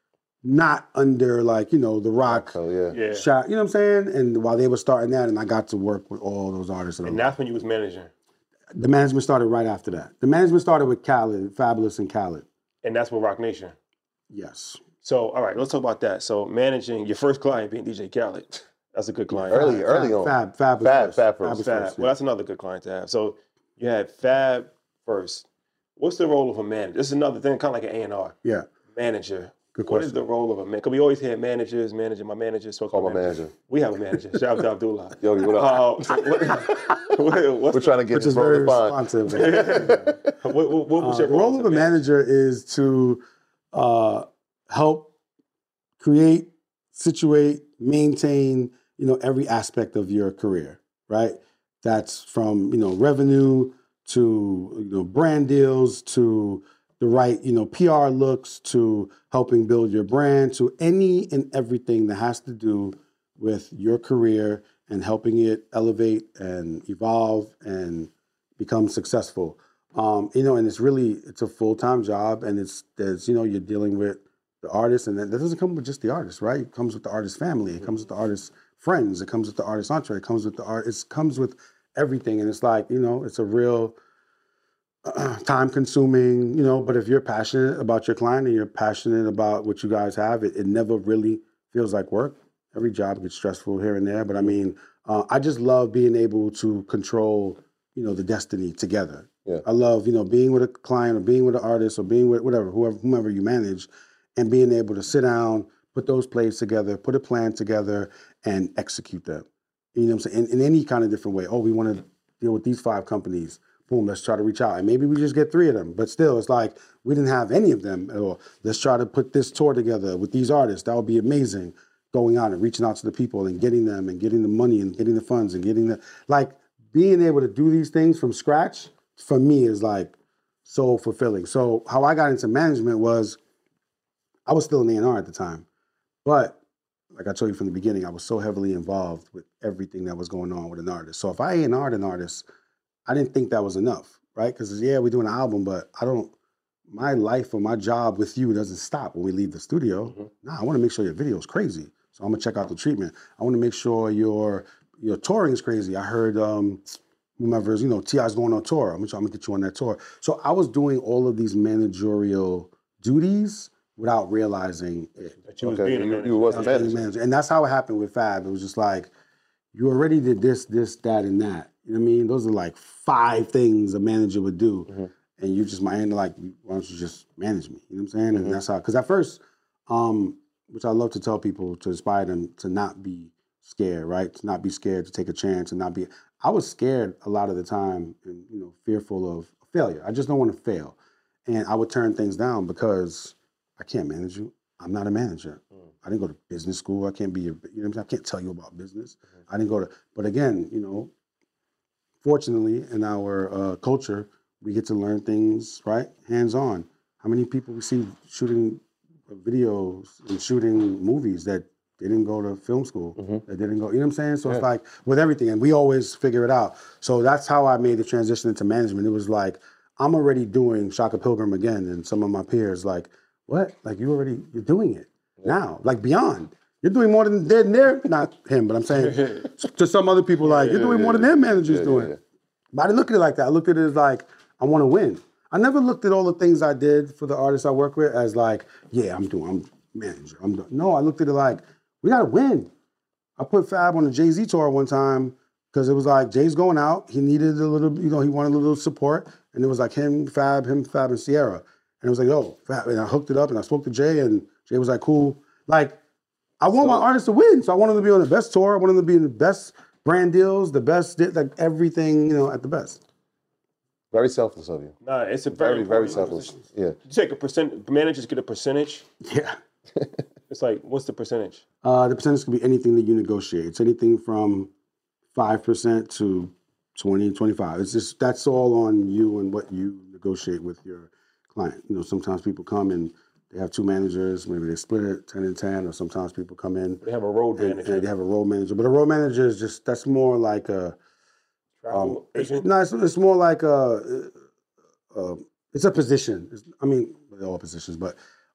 not under like, you know, The Rock, So yeah. Yeah. shot, you know what I'm saying? And while they were starting that, and I got to work with all those artists. And that's when you was managing. The management started right after that. The management started with Khaled, Fabulous and Khaled. And that's with Rock Nation. Yes. So, all right, let's talk about that. So, managing your first client being D J Khaled. That's a good client. Early, Fab, early Fab, on. Fab, Fab, was Fab, first. Fab first. was Fab. first, Well, yeah. that's another good client to have. So, you had Fab first. What's the role of a manager? This is another thing, kind of like an A and R. Yeah. Manager. Good What is question. the role of a man? Because we always hear managers, manager, my manager. So Call my manager. We have a manager. Shout out to Abdullah. Yo, what up? Uh, what, what, what's We're trying to get Which this is very brother fine. responsive. the, what, what, what was Uh, your the role as of a manager is to uh, help create, situate, maintain, you know, every aspect of your career, right? That's from, you know, revenue to, you know, brand deals to the right, you know, P R looks to helping build your brand to any and everything that has to do with your career and helping it elevate and evolve and become successful. Um, you know, and it's really, it's a full-time job, and it's, there's, you know, you're dealing with the artist, and that that doesn't come with just the artist, right? It comes with the artist's family. It comes with the artist's friends. It comes with the artist's entourage. It comes with the art. It comes with everything, and it's like, you know, it's a real uh, time-consuming, you know. But if you're passionate about your client and you're passionate about what you guys have, it, it never really feels like work. Every job gets stressful here and there, but I mean, uh, I just love being able to control, you know, the destiny together. Yeah. I love, you know, being with a client or being with an artist or being with whatever, whoever, whomever you manage, and being able to sit down, put those plays together, put a plan together, and execute them. You know what I'm saying? In, in any kind of different way. Oh, we want to deal with these five companies. Boom, let's try to reach out. And maybe we just get three of them. But still, it's like we didn't have any of them. Or let's try to put this tour together with these artists. That would be amazing. Going out and reaching out to the people and getting them and getting the money and getting the funds and getting the, like, being able to do these things from scratch, for me, is like so fulfilling. So how I got into management was, I was still in A and R at the time, but like I told you from the beginning, I was so heavily involved with everything that was going on with an artist. So if I A and R'd an artist, I didn't think that was enough, right? Because yeah, we're doing an album, but I don't, my life or my job with you doesn't stop when we leave the studio. Mm-hmm. Nah, I want to make sure your video is crazy. So I'm gonna check out the treatment. I want to make sure your your touring is crazy. I heard um, whomever's, you know, T I's going on tour. I'm gonna, I'm gonna get you on that tour. So I was doing all of these managerial duties without realizing it. That you was Okay, being a you, manager. you was I the was being a manager. manager. And that's how it happened with Fab. It was just like, you already did this, this, that, and that. You know what I mean? Those are like five things a manager would do. Mm-hmm. And you just might end like, why don't you just manage me? You know what I'm saying? Mm-hmm. And that's how, because at first, um, which I love to tell people to inspire them to not be scared, right? To not be scared, to take a chance and not be, I was scared a lot of the time and, you know, fearful of failure. I just don't want to fail. And I would turn things down because I can't manage you. I'm not a manager. Mm. I didn't go to business school. I can't be your, you know what I'm saying? I can't tell you about business. Mm-hmm. I didn't go to, but again, you know, fortunately in our uh, culture, we get to learn things, right? Hands-on. How many people we see shooting videos and shooting movies that didn't go to film school, mm-hmm. that didn't go, you know what I'm saying? So yeah. It's like with everything, and we always figure it out. So that's how I made the transition into management. It was like, I'm already doing Shaka Pilgrim again, and some of my peers like, what? Like you already, you're doing it yeah. now, like beyond. You're doing more than they're, they're not him, but I'm saying to some other people, like, you're doing more than their manager's yeah, doing. Yeah. But I didn't look at it like that. I looked at it as like, I want to win. I never looked at all the things I did for the artists I work with as like, yeah, I'm doing, I'm manager. I'm doing. No, I looked at it like, we got to win. I put Fab on the Jay-Z tour one time because it was like, Jay's going out. He needed a little, you know, he wanted a little support. And it was like him, Fab, him, Fab, and Sierra. And it was like, yo, Fab. And I hooked it up and I spoke to Jay, and Jay was like, cool. Like, I want so, my artists to win. So I want them to be on the best tour. I want them to be in the best brand deals, the best, like everything, you know, at the best. Very selfless of you. Nah, it's a very, very, very selfless. Yeah. You take a percent, managers get a percentage. Yeah. It's like, what's the percentage? Uh, the percentage can be anything that you negotiate. It's anything from five percent to twenty, twenty-five. It's just, that's all on you and what you negotiate with your client. You know, sometimes people come and they have two managers, maybe they split it ten and ten, or sometimes people come in. They have a road and, manager. And they have a road manager. But a road manager is just, that's more like a, um, it's, no, it's, it's more like a, uh, it's a position. It's, I mean, they're all positions, but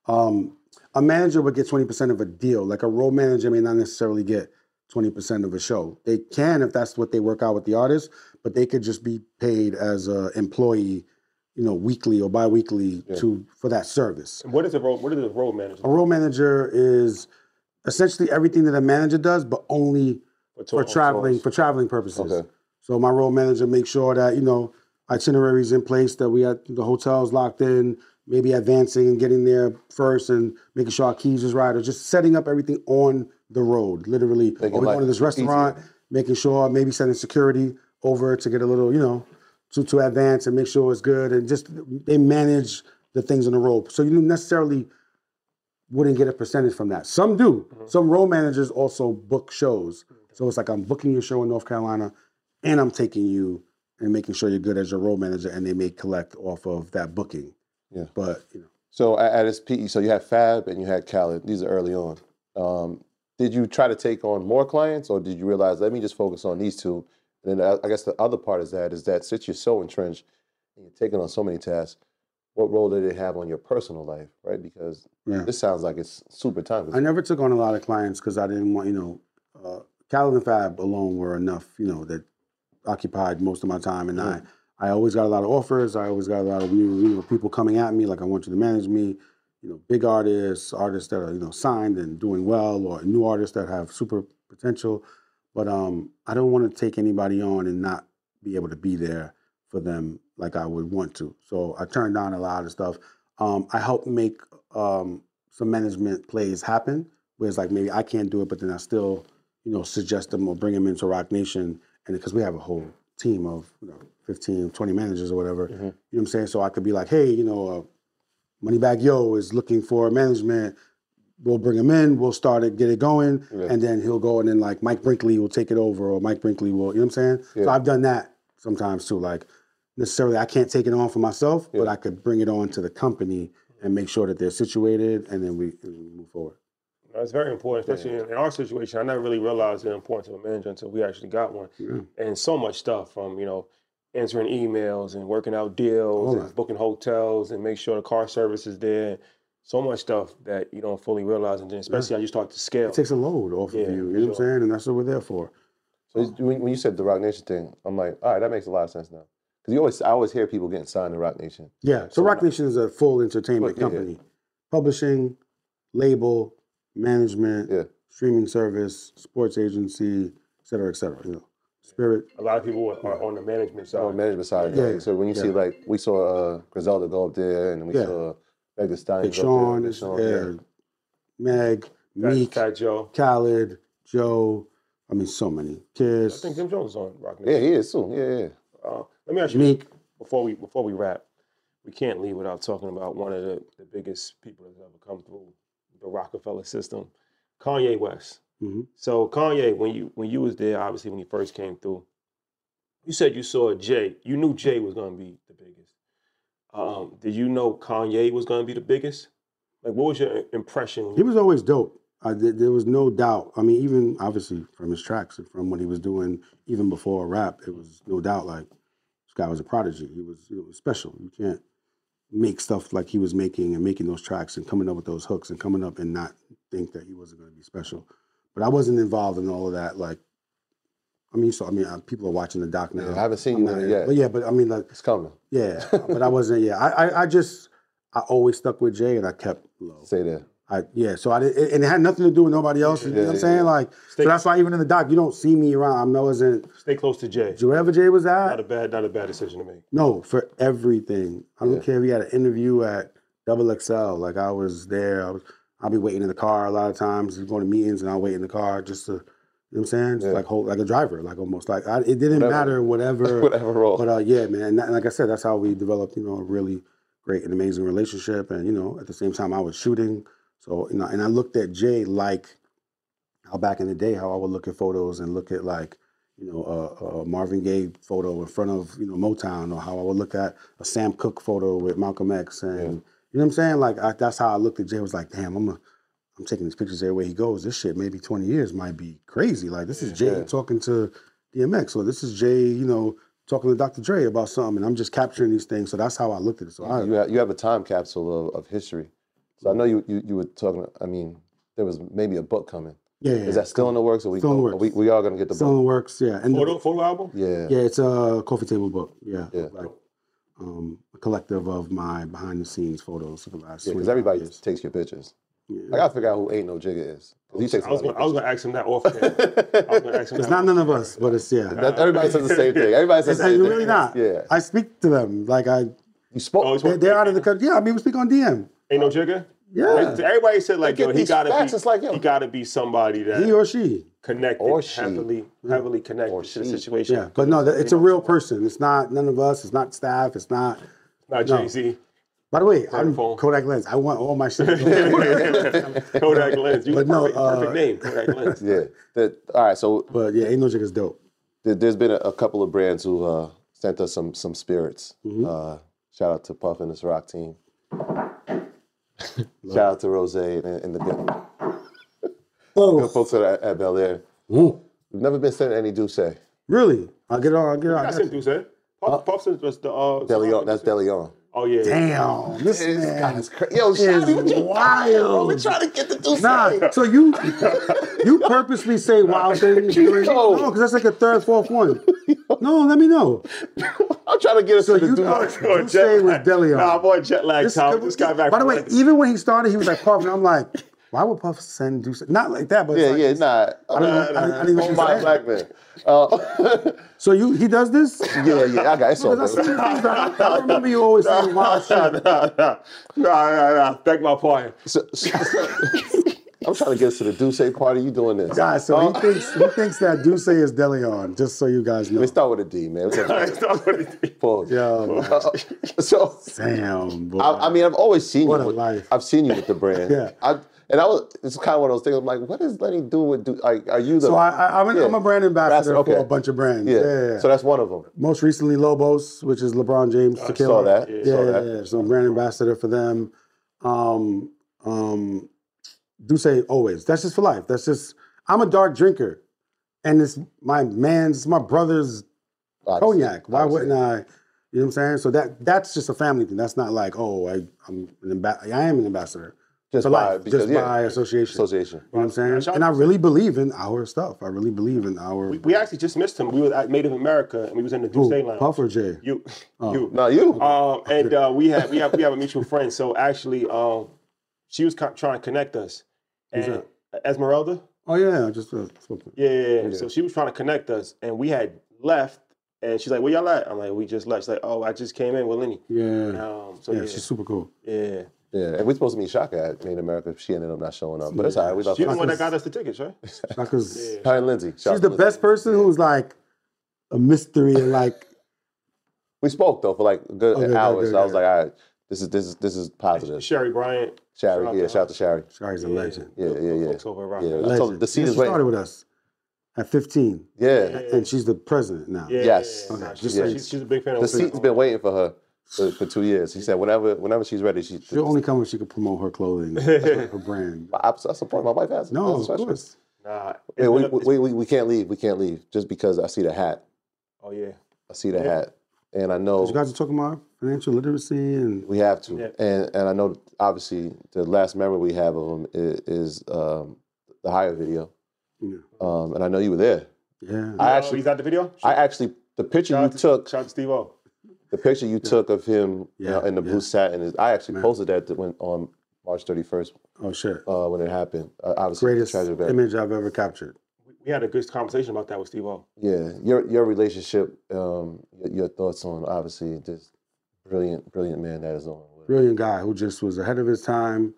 Um, a manager would get twenty percent of a deal. Like a road manager may not necessarily get twenty percent of a show. They can if that's what they work out with the artist, but they could just be paid as an employee, you know, weekly or bi-weekly yeah. to for that service. And what is a road? What is a road manager? A road manager is essentially everything that a manager does, but only for, for traveling tours. for traveling purposes. Okay. So my road manager makes sure that you know itineraries in place, that we got the hotels locked in, maybe advancing and getting there first, and making sure our keys is right, or just setting up everything on the road, literally. Or we going to this restaurant, easier. making sure, maybe sending security over to get a little, you know, to, to advance and make sure it's good. And just, they manage the things on the road. So you necessarily wouldn't get a percentage from that. Some do. Mm-hmm. Some road managers also book shows. So it's like I'm booking your show in North Carolina and I'm taking you and making sure you're good as your road manager, and they may collect off of that booking. Yeah. But, you know. So at, at its P E, so you had Fab and you had Khaled. These are early on. Um, Did you try to take on more clients, or did you realize, let me just focus on these two? And then I guess the other part is that, is that since you're so entrenched and you're taking on so many tasks, what role did it have on your personal life, right? Because yeah. this sounds like it's super time. I never took on a lot of clients because I didn't want, you know, uh, Khaled and Fab alone were enough, you know, that occupied most of my time. And mm-hmm. I, I always got a lot of offers. I always got a lot of new, you know, people coming at me like, I want you to manage me. You know, big artists, artists that are, you know, signed and doing well, or new artists that have super potential. But um, I don't want to take anybody on and not be able to be there for them like I would want to. So I turned down a lot of stuff. Um, I helped make um, some management plays happen, where it's like maybe I can't do it, but then I still, you know, suggest them or bring them into Roc Nation. And because we have a whole team of, you know, fifteen, twenty managers or whatever, mm-hmm. you know what I'm saying? So I could be like, hey, you know, uh, Moneybagg Yo is looking for management. We'll bring him in. We'll start it, get it going, yeah. and then he'll go and then like Mike Brinkley will take it over, or Mike Brinkley will, you know what I'm saying? Yeah. So I've done that sometimes too. Like necessarily, I can't take it on for myself, yeah. but I could bring it on to the company and make sure that they're situated, and then we, and we move forward. It's very important, especially yeah. in, in our situation. I never really realized the importance of a manager until we actually got one, yeah. and so much stuff from you know. answering emails and working out deals oh, and booking hotels and make sure the car service is there. So much stuff that you don't fully realize, and then especially yeah. how you start to scale. It takes a load off yeah, of you, you know sure. what I'm saying? And that's what we're there for. So when, when you said the Roc Nation thing, I'm like, all right, that makes a lot of sense now. Because you always, I always hear people getting signed to Roc Nation. Yeah, so, so Roc Nation is a full entertainment but, company. Yeah. Publishing, label, management, yeah. streaming service, sports agency, et cetera, et cetera, you know. Spirit. A lot of people are on the management side. On the management side, yeah. yeah. So when you yeah. see, like, we saw uh, Griselda go up there, and we yeah. saw Meg Thee Stallion go Sean, up there. Sean, yeah. yeah. Meg, Meek, Fat Joe, Khaled, Joe. I mean, so many. Kiss. I think Jim Jones is on Roc Nation. Yeah, he is too. Yeah, yeah. Uh, let me ask you, Meek. before we before we wrap, we can't leave without talking about one of the, the biggest people that's ever come through the Rockefeller system, Kanye West. Mm-hmm. So Kanye, when you when you was there, obviously when he first came through, you said you saw Jay. You knew Jay was going to be the biggest. Um, did you know Kanye was going to be the biggest? Like, what was your impression? He was always dope. I, there was no doubt. I mean, even obviously from his tracks and from what he was doing, even before rap, it was no doubt like this guy was a prodigy. He was, you know, special. You can't make stuff like he was making and making those tracks and coming up with those hooks and coming up and not think that he wasn't going to be special. But I wasn't involved in all of that. Like, I mean, so I mean, people are watching the doc now. Yeah, I haven't seen you in it yet. But yeah, but I mean, like, it's coming. Yeah, but I wasn't. Yeah, I, I, I just, I always stuck with Jay, and I kept low. Say that. I yeah. So I did, and it had nothing to do with nobody else. You yeah, know what I'm yeah, saying? Yeah. Like, stay, so that's why even in the doc, you don't see me around. I wasn't. Stay close to Jay. Wherever Jay was at. Not a bad, not a bad decision to make. No, for everything. I don't yeah. care if he had an interview at Double X L. Like I was there. I was. I'll be waiting in the car a lot of times. He's going to meetings, and I'll wait in the car just to, you know what I'm saying? Just yeah. like hold, like a driver, like almost like I, it didn't whatever. matter whatever whatever role. But uh, yeah, man. And, that, and like I said, that's how we developed, you know, a really great and amazing relationship. And you know, at the same time, I was shooting. So you know, and I looked at Jay like how back in the day, how I would look at photos and look at like, you know, a, a Marvin Gaye photo in front of, you know, Motown, or how I would look at a Sam Cooke photo with Malcolm X, and yeah. you know what I'm saying? Like I, that's how I looked at Jay. I was like, damn, I'm a, I'm taking these pictures everywhere he goes. This shit maybe twenty years might be crazy. Like this is Jay yeah. talking to D M X, or this is Jay, you know, talking to Doctor Dre about something, and I'm just capturing these things. So that's how I looked at it. So I, you have, you have a time capsule of, of history. So I know you, you you were talking. I mean, there was maybe a book coming. Yeah, yeah, Is that still in the works? Or we Still in the are works. we, we are gonna get the Still in book? the works, yeah. And the- Photo, photo album? Yeah. yeah, it's a coffee table book. Yeah, Yeah. like um, a collective of my behind the scenes photos for the last. Yeah, because twenty-five everybody years. takes your pictures. Yeah. I gotta figure out who Ain't No Jigga is. 'Cause he takes a I was lot of gonna, I was pictures. gonna ask him that off camera. I was gonna ask him It's that not none of us, but it's yeah. That- everybody says the same thing. Everybody says It's the same really thing. not. Yeah. I speak to them like I. You spoke. Oh, it's They're, they're out of the country. Yeah, I mean we speak on D M. Ain't no jigger? Yeah, Everybody said like, They get yo, he these gotta facts, be, it's like, yo. he gotta be somebody that he or she. connected, Or she. heavily, heavily connected Or to the she. situation. Yeah, but no, that- it's a real person. It's not none of us. It's not staff. It's not. Not no. Jay Z. By the way, I'm phone. Kodak Lens. I want all my shit. to go. Kodak Lens. You But no, perfect, perfect uh, name, Kodak Lens. Yeah. That, all right. So But yeah, Ain't No Jigga's dope. there, there's been a, a couple of brands who uh, sent us some some spirits. Mm-hmm. Uh, shout out to Puff and his rock team. Shout out to Rose and, and the good, Oh, good folks at, at Bel Air. Ooh. We've never been sent any Douce. Really? I'll get on. I'll get on. I I sent got- you, said. Puff, Puff said was the uh, Deleon, that's Deleon. Oh yeah. Damn, this man It's cra- Yo, Shotty, what you wild. We're trying to get the Douce. Nah, so you you purposely say wild things during No. no, because that's like a third, fourth one. No, let me know. I'm trying to get us So to the you Douce. thought you stay with Deleon. Nah, boy, jet lag, Tom. This guy back. By the from way, London. even when he started, he was like Puff, and I'm like, why would Puff send do not like that? But Yeah, it's yeah, like, nah. I don't know. I didn't- I didn't Oh even my say black man. Uh, So you he does this? yeah, yeah, I got it. It's all Because I, see good. things that I, I remember you always saying wild shit. Nah, nah, nah, nah, nah. Beg my pardon. So- so- I'm trying to get us to the Douce party. You doing this? Guys, so Uh, he thinks he thinks that Duce is Deleon, just so you guys know. Let's start with a D, man. What's up? Pause. Yo, Uh, so, damn, boy. I, I mean, I've always seen What you. a With, life. I've seen you with the brand. Yeah. I, and I was. It's kind of one of those things. I'm like, what does Lenny do with? Do, like, are you the? so I, I, I'm, an, Yeah. I'm a brand ambassador Okay. for a bunch of brands. yeah. Yeah, yeah, yeah. So that's one of them. Most recently, Lobos, which is LeBron James I tequila. saw that. Yeah, saw yeah, that. yeah. So I'm brand ambassador for them. Um, um, Duce always. That's just for life. That's just. I'm a dark drinker, and it's my man's, my brother's Obviously. cognac. Why Obviously. wouldn't I? You know what I'm saying? So that that's just a family thing. That's not like, oh, I, I'm an amba- I am an ambassador Just for by life, because just yeah, by association. association. You know what I'm saying? Shout- And I really believe in our stuff. I really believe in our. We, we actually just missed him. We were at Made of America, and we was in the Who, Douce Lounge. Puff or Jay? You, Oh. you. No, you. Um, and uh, we have we have we have a mutual friend. So actually, um, she was co- trying to connect us. And Esmeralda. Oh yeah, just uh, something. Yeah, yeah, yeah. So she was trying to connect us, and we had left. And she's like, "Where y'all at?" I'm like, "We just left." She's like, "Oh, I just came in with Lenny." Yeah, Um, so yeah, yeah, she's super cool. yeah. Yeah, and we're supposed to meet Shaka at Made in America. She ended up not showing up, but it's all right. We love She's her. the one that got us the tickets, right? Because Her and Lindsay. Shout out she's to the Lindsay. best person who's like a mystery and like. We spoke though for like a good Okay, good, hours. good, so I was good. like, all right, this is this is this is positive. Sherry Bryant. Shari, Shout out yeah, to shout out to Shari. Shari's a legend. Yeah, yeah, yeah. Folks over around. Yeah, Yeah, I Legend. told her, the seat Yeah, is she started waiting. with us at fifteen, Yeah, and she's the president now. yeah, Yes. yeah, Okay, yeah. just She's, saying. she's, she's a big fan of the what we seat's do. been waiting for her for, for two years. He said whenever whenever she's ready, she. She'll only come when she can promote her clothing, her brand. I, I support my wife has. No, That's of special. course. Nah, it's Yeah, we, been a- we, we, we can't leave. We can't leave just because I see the hat. Oh yeah. I see the Yeah. hat, and I know You guys are talking about financial literacy and we have to. Yeah. And and I know obviously the last memory we have of him is, is um, the Higher video, you um, and I know you were there. know, yeah. I Oh, actually, he's at the video. I actually, the picture Shout you out to, took, Shout out to Steve O. the picture you took of him you know, Yeah, in the yeah. blue satin is. I actually Man. posted that when on March thirty-first Oh shit. uh, when it happened. Uh, obviously, Greatest treasure bag. image I've ever captured. We had a good conversation about that with Steve O. Yeah, your your relationship, um, your, your thoughts on obviously this brilliant, brilliant man that is on. Brilliant guy who just was ahead of his time.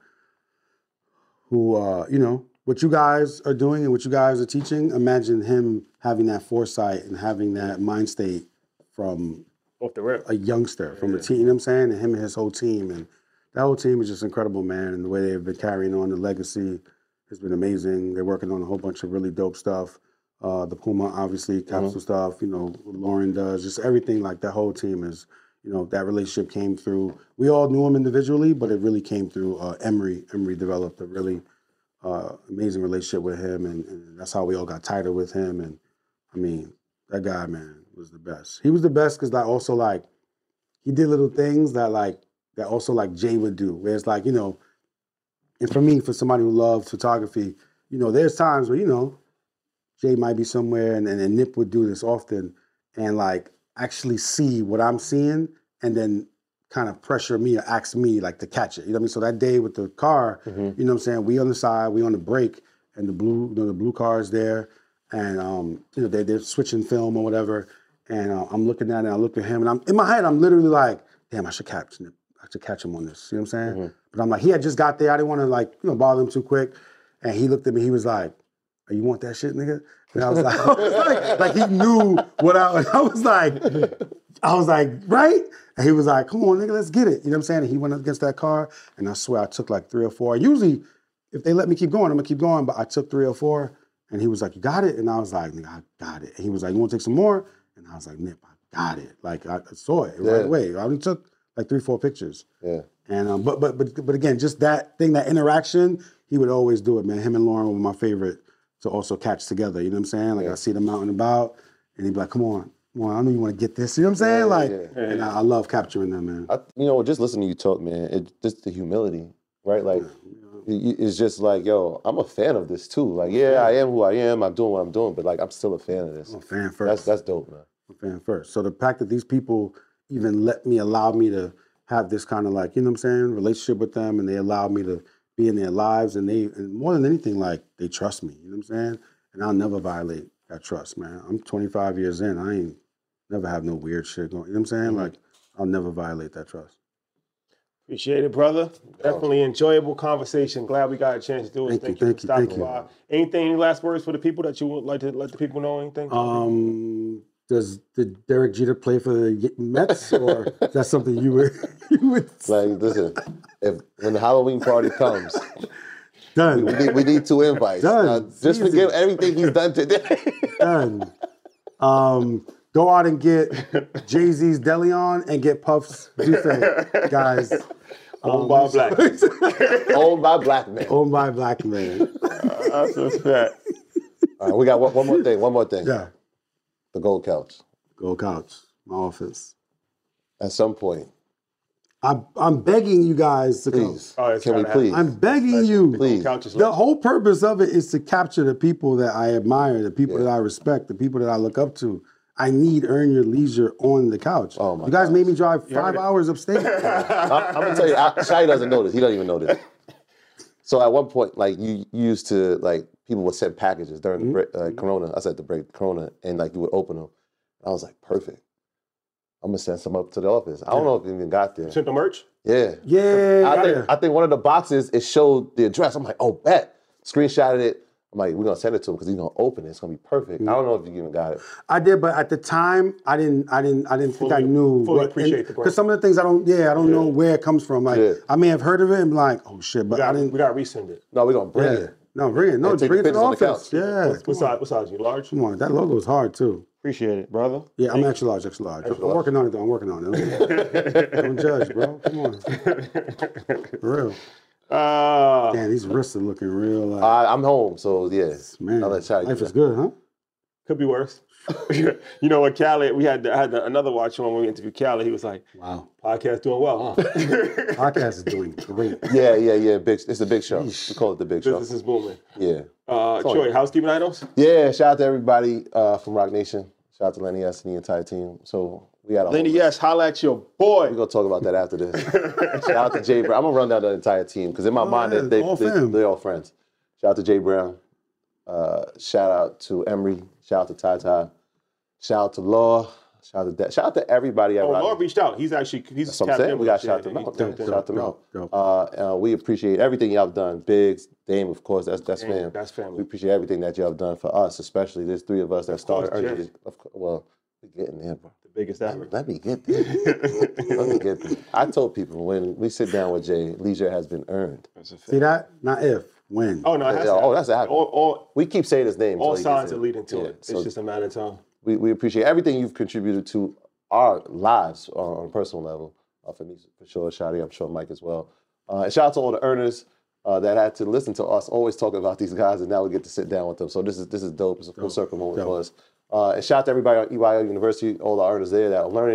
Who, uh, you know, what you guys are doing and what you guys are teaching. Imagine him having that foresight and having that mind state from Off the rip. a youngster, from a team. You know what I'm saying? And him and his whole team, and that whole team is just incredible, man. And the way they've been carrying on the legacy has been amazing. They're working on a whole bunch of really dope stuff. Uh, the Puma, obviously, capsule stuff. You know, Lauren does just everything. Like that whole team is. You know, that relationship came through. We all knew him individually, but it really came through uh, Emery. Emery developed a really uh, amazing relationship with him, and, and that's how we all got tighter with him. And I mean, that guy, man, was the best. He was the best because, like, also like he did little things that like that also like Jay would do, where it's like, you know, and for me, for somebody who loves photography, you know, there's times where, you know, Jay might be somewhere and, and, and Nip would do this often and like actually see what I'm seeing and then kind of pressure me or ask me like to catch it. You know what I mean? So that day with the car, mm-hmm. you know what I'm saying? We on the side, we on the brake and the blue, you know, the blue car is there and, um, you know, they, they're switching film or whatever. And uh, I'm looking at it and I look at him and I'm in my head, I'm literally like, damn, I should catch Nip. I should catch him on this. You know what I'm saying? Mm-hmm. But I'm like, he had just got there. I didn't want to like, you know, bother him too quick. And he looked at me, he was like, oh, you want that shit, nigga? And I was like, I was like, like he knew what I was. I was like, I was like, right? And he was like, come on, nigga, let's get it. You know what I'm saying? And he went up against that car, and I swear I took like three or four. Usually, if they let me keep going, I'm gonna keep going, but I took three or four, and he was like, you got it? And I was like, nigga, I got it. And he was like, you wanna take some more? And I was like, Nip, I got it. Like, I saw it yeah. right away. I only took like three, four pictures. Yeah. And um, but but but but again, just that thing, that interaction, he would always do it, man. Him and Lauren were my favorite to also catch together. You know what I'm saying? Like yeah. I see them out and about, and he'd be like, "Come on, come on, I know you want to get this." You know what I'm saying? Yeah, like, yeah. and I, I love capturing them, man. I, you know, just listening to you talk, man. It just the humility, right? Like, yeah. it, it's just like, yo, I'm a fan of this too. Like, yeah, yeah, I am who I am. I'm doing what I'm doing, but like, I'm still a fan of this. I'm a fan first. That's that's dope, man. I'm a fan first. So the fact that these people even let me, allow me to have this kind of like, you know what I'm saying, relationship with them, and they allow me to be in their lives, and they, and more than anything, like, they trust me, you know what I'm saying? And I'll never violate that trust, man. I'm twenty-five years in, I ain't never have no weird shit going, you know what I'm saying? Mm-hmm. Like, I'll never violate that trust. Appreciate it, brother. Definitely enjoyable conversation. Glad we got a chance to do it. Thank, thank you, thank you, thank you. By. Anything, any last words for the people that you would like to let the people know? Anything? Um, does did Derek Jeter play for the Mets, or is that something you would you would like? Listen, if when the Halloween party comes, done. We, we, need, we need two invites. Done. Now, just Easy. Forget everything he's done today. Done. Um, go out and get Jay-Z's Deli on and get Puff's Buffet, guys. Owned um, by a black man. Owned by black men. Owned by black men. Uh, that's a fact. All right, we got one, one more thing. One more thing. Yeah. The Gold Couch. Gold Couch. My office. At some point. I'm, I'm begging you guys to please. come. Oh, Can we please? I'm begging you. Please. The whole purpose of it is to capture the people that I admire, the people yeah. that I respect, the people that I look up to. I need Earn Your Leisure on the couch. Oh my you guys gosh. Made me drive five hours upstate. I'm, I'm gonna tell you, I, Shai doesn't know this. He doesn't even know this. So at one point, like you, you used to like people would send packages during mm-hmm. the break, uh, Corona. I said the break, Corona, and like you would open them. I was like, perfect. I'm gonna send some up to the office. I don't know if it even got there. Sent the merch? Yeah. Yeah. I think I think one of the boxes it showed the address. I'm like, oh, bet. Screenshotted it. I'm like, we're gonna send it to him because he's gonna open it. It's gonna be perfect. Mm-hmm. I don't know if you even got it. I did, but at the time, I didn't. I didn't. I didn't fully, think I knew. Fully what, appreciate the brand. Because some of the things I don't. Yeah, I don't yeah. know where it comes from. Like yeah. I may have heard of it and be like, oh shit, but gotta, I didn't. We gotta resend it. No, we're gonna bring yeah. it. No, bring it. No, bring it to the office. The yeah. What, what size? What size? You large? Come on, that logo is hard too. Appreciate it, brother. Yeah, I'm extra large, extra large. Extra I'm large. working on it though. I'm working on it. Don't judge, bro. Come on. For real. Uh, Damn, these wrists are looking real. Like, uh, I'm home, so yeah. Man, I'll let Shai life is good, huh? Could be worse. You know what, Khaled, we had, I had another watch when we interviewed Khaled. He was like, wow, podcast doing well, huh? Podcast is doing great. Yeah, yeah, yeah. Big, it's a big show. Yeesh. We call it the big show. Business is booming. Yeah. Uh, Troy, housekeeping items? Yeah, shout out to everybody uh, from Rock Nation. Shout out to Lenny S and the entire team. So we got a Lenny S, holla at your boy. We're going to talk about that after this. Shout out to Jay Brown. I'm going to run down the entire team because in my oh, mind, yeah, they, all they, they, they're all friends. Shout out to Jay Brown. Uh, shout out to Emery. Shout out to Ty Ty. Shout out to Law. Shout out to De- shout out to everybody at Oh, Rock Law reached out. He's actually he's That's what I'm saying. We got shout out to Mel. Shout out to Mel. Uh, uh, we appreciate everything y'all have done. Biggs, Dame, of course. That's that's Dame, fam. That's family. We appreciate everything that y'all have done for us, especially there's three of us that of started course, early. Of course, well, we're getting there, bro. The biggest ever. Let me get there. Let me get there. I told people when we sit down with Jay, leisure has been earned. See that? Not if, when. Oh no, it has yeah, oh that's happening. All, all, we keep saying his name. All signs are leading to yeah, it. It's so just a matter of time. We we appreciate everything you've contributed to our lives uh, on a personal level. Uh, for me, for sure, Shadi, I'm sure Mike as well. Uh, and shout out to all the earners uh, that had to listen to us always talking about these guys, and now we get to sit down with them. So this is this is dope. It's a full dope. circle moment dope. for us. Uh, and shout out to everybody on E Y L University, all the earners there that are learning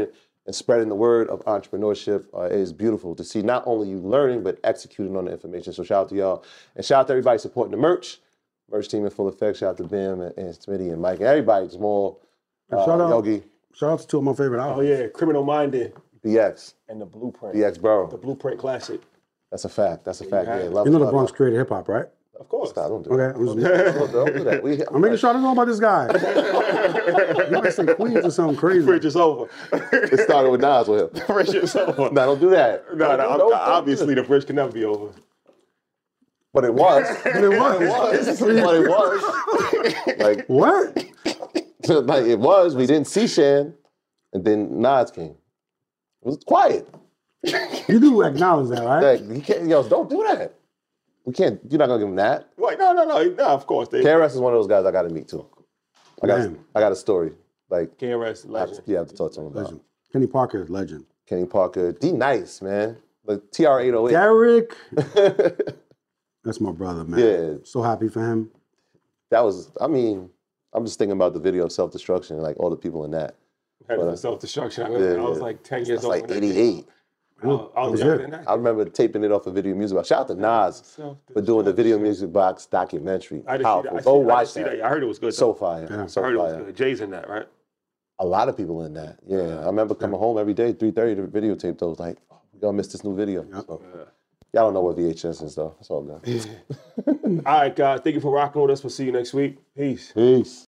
and spreading the word of entrepreneurship uh, is beautiful to see. Not only you learning, but executing on the information. So shout out to y'all. And shout out to everybody supporting the merch. Merch team in full effect. Shout out to Bim and, and Smitty and Mike and everybody. Jamal, uh, shout out, Yogi, shout out to two of my favorite Oh albums. yeah, Criminal Minded B X, and the Blueprint. B X Borough. The Blueprint Classic. That's a fact. That's a fact. have Yeah, it. love You know the love, Bronx love. created hip hop, right? Of course. Stop, don't do Okay, that. I'm, just, Don't, don't do that. We, I'm making sure I don't know about this guy. You might say Queens or something crazy. Bridge is over. It started with Nas with him. Bridge is over. No, don't do that. No, no, Don't- I'm- don't- don't obviously do the bridge can never be over. that. But it was. But it was. But it was. Like, What? like it was. We didn't see Shan, and then Nas came. It was quiet. You do acknowledge that, right? Like, you can't, yo, don't do that. We can't. You're not gonna give him that. Like, no, no, no, no, of course. They, K R S is one of those guys I got to meet too. I got. Man. I got a story. Like, K R S I have, legend. to, yeah, I have to talk to him about Legend. Kenny Parker, legend. Kenny Parker. D Nice, man. The T R eight oh eight. Derek. That's my brother, man. Yeah. So happy for him. That was. I mean, I'm just thinking about the video of self destruction, like all the people in that. Had But, uh, self destruction. I, was- yeah, I was yeah. like ten years It's old. like when that came eighty-eight. out. I was, I was was younger it. than that. I remember taping it off a video music box. Shout out to Nas for doing the video music box documentary. I didn't see that. Powerful. I, Go see, I watch didn't see that. that. I heard it was good. So though. fire. Yeah. So I heard it fire. was good. Jay's in that, right? A lot of people in that. Yeah. I remember coming home every day, three thirty to videotape those. Like, oh, we're going to miss this new video. So, y'all don't know what V H S is, though. It's all good. All right, guys. Thank you for rocking with us. We'll see you next week. Peace. Peace.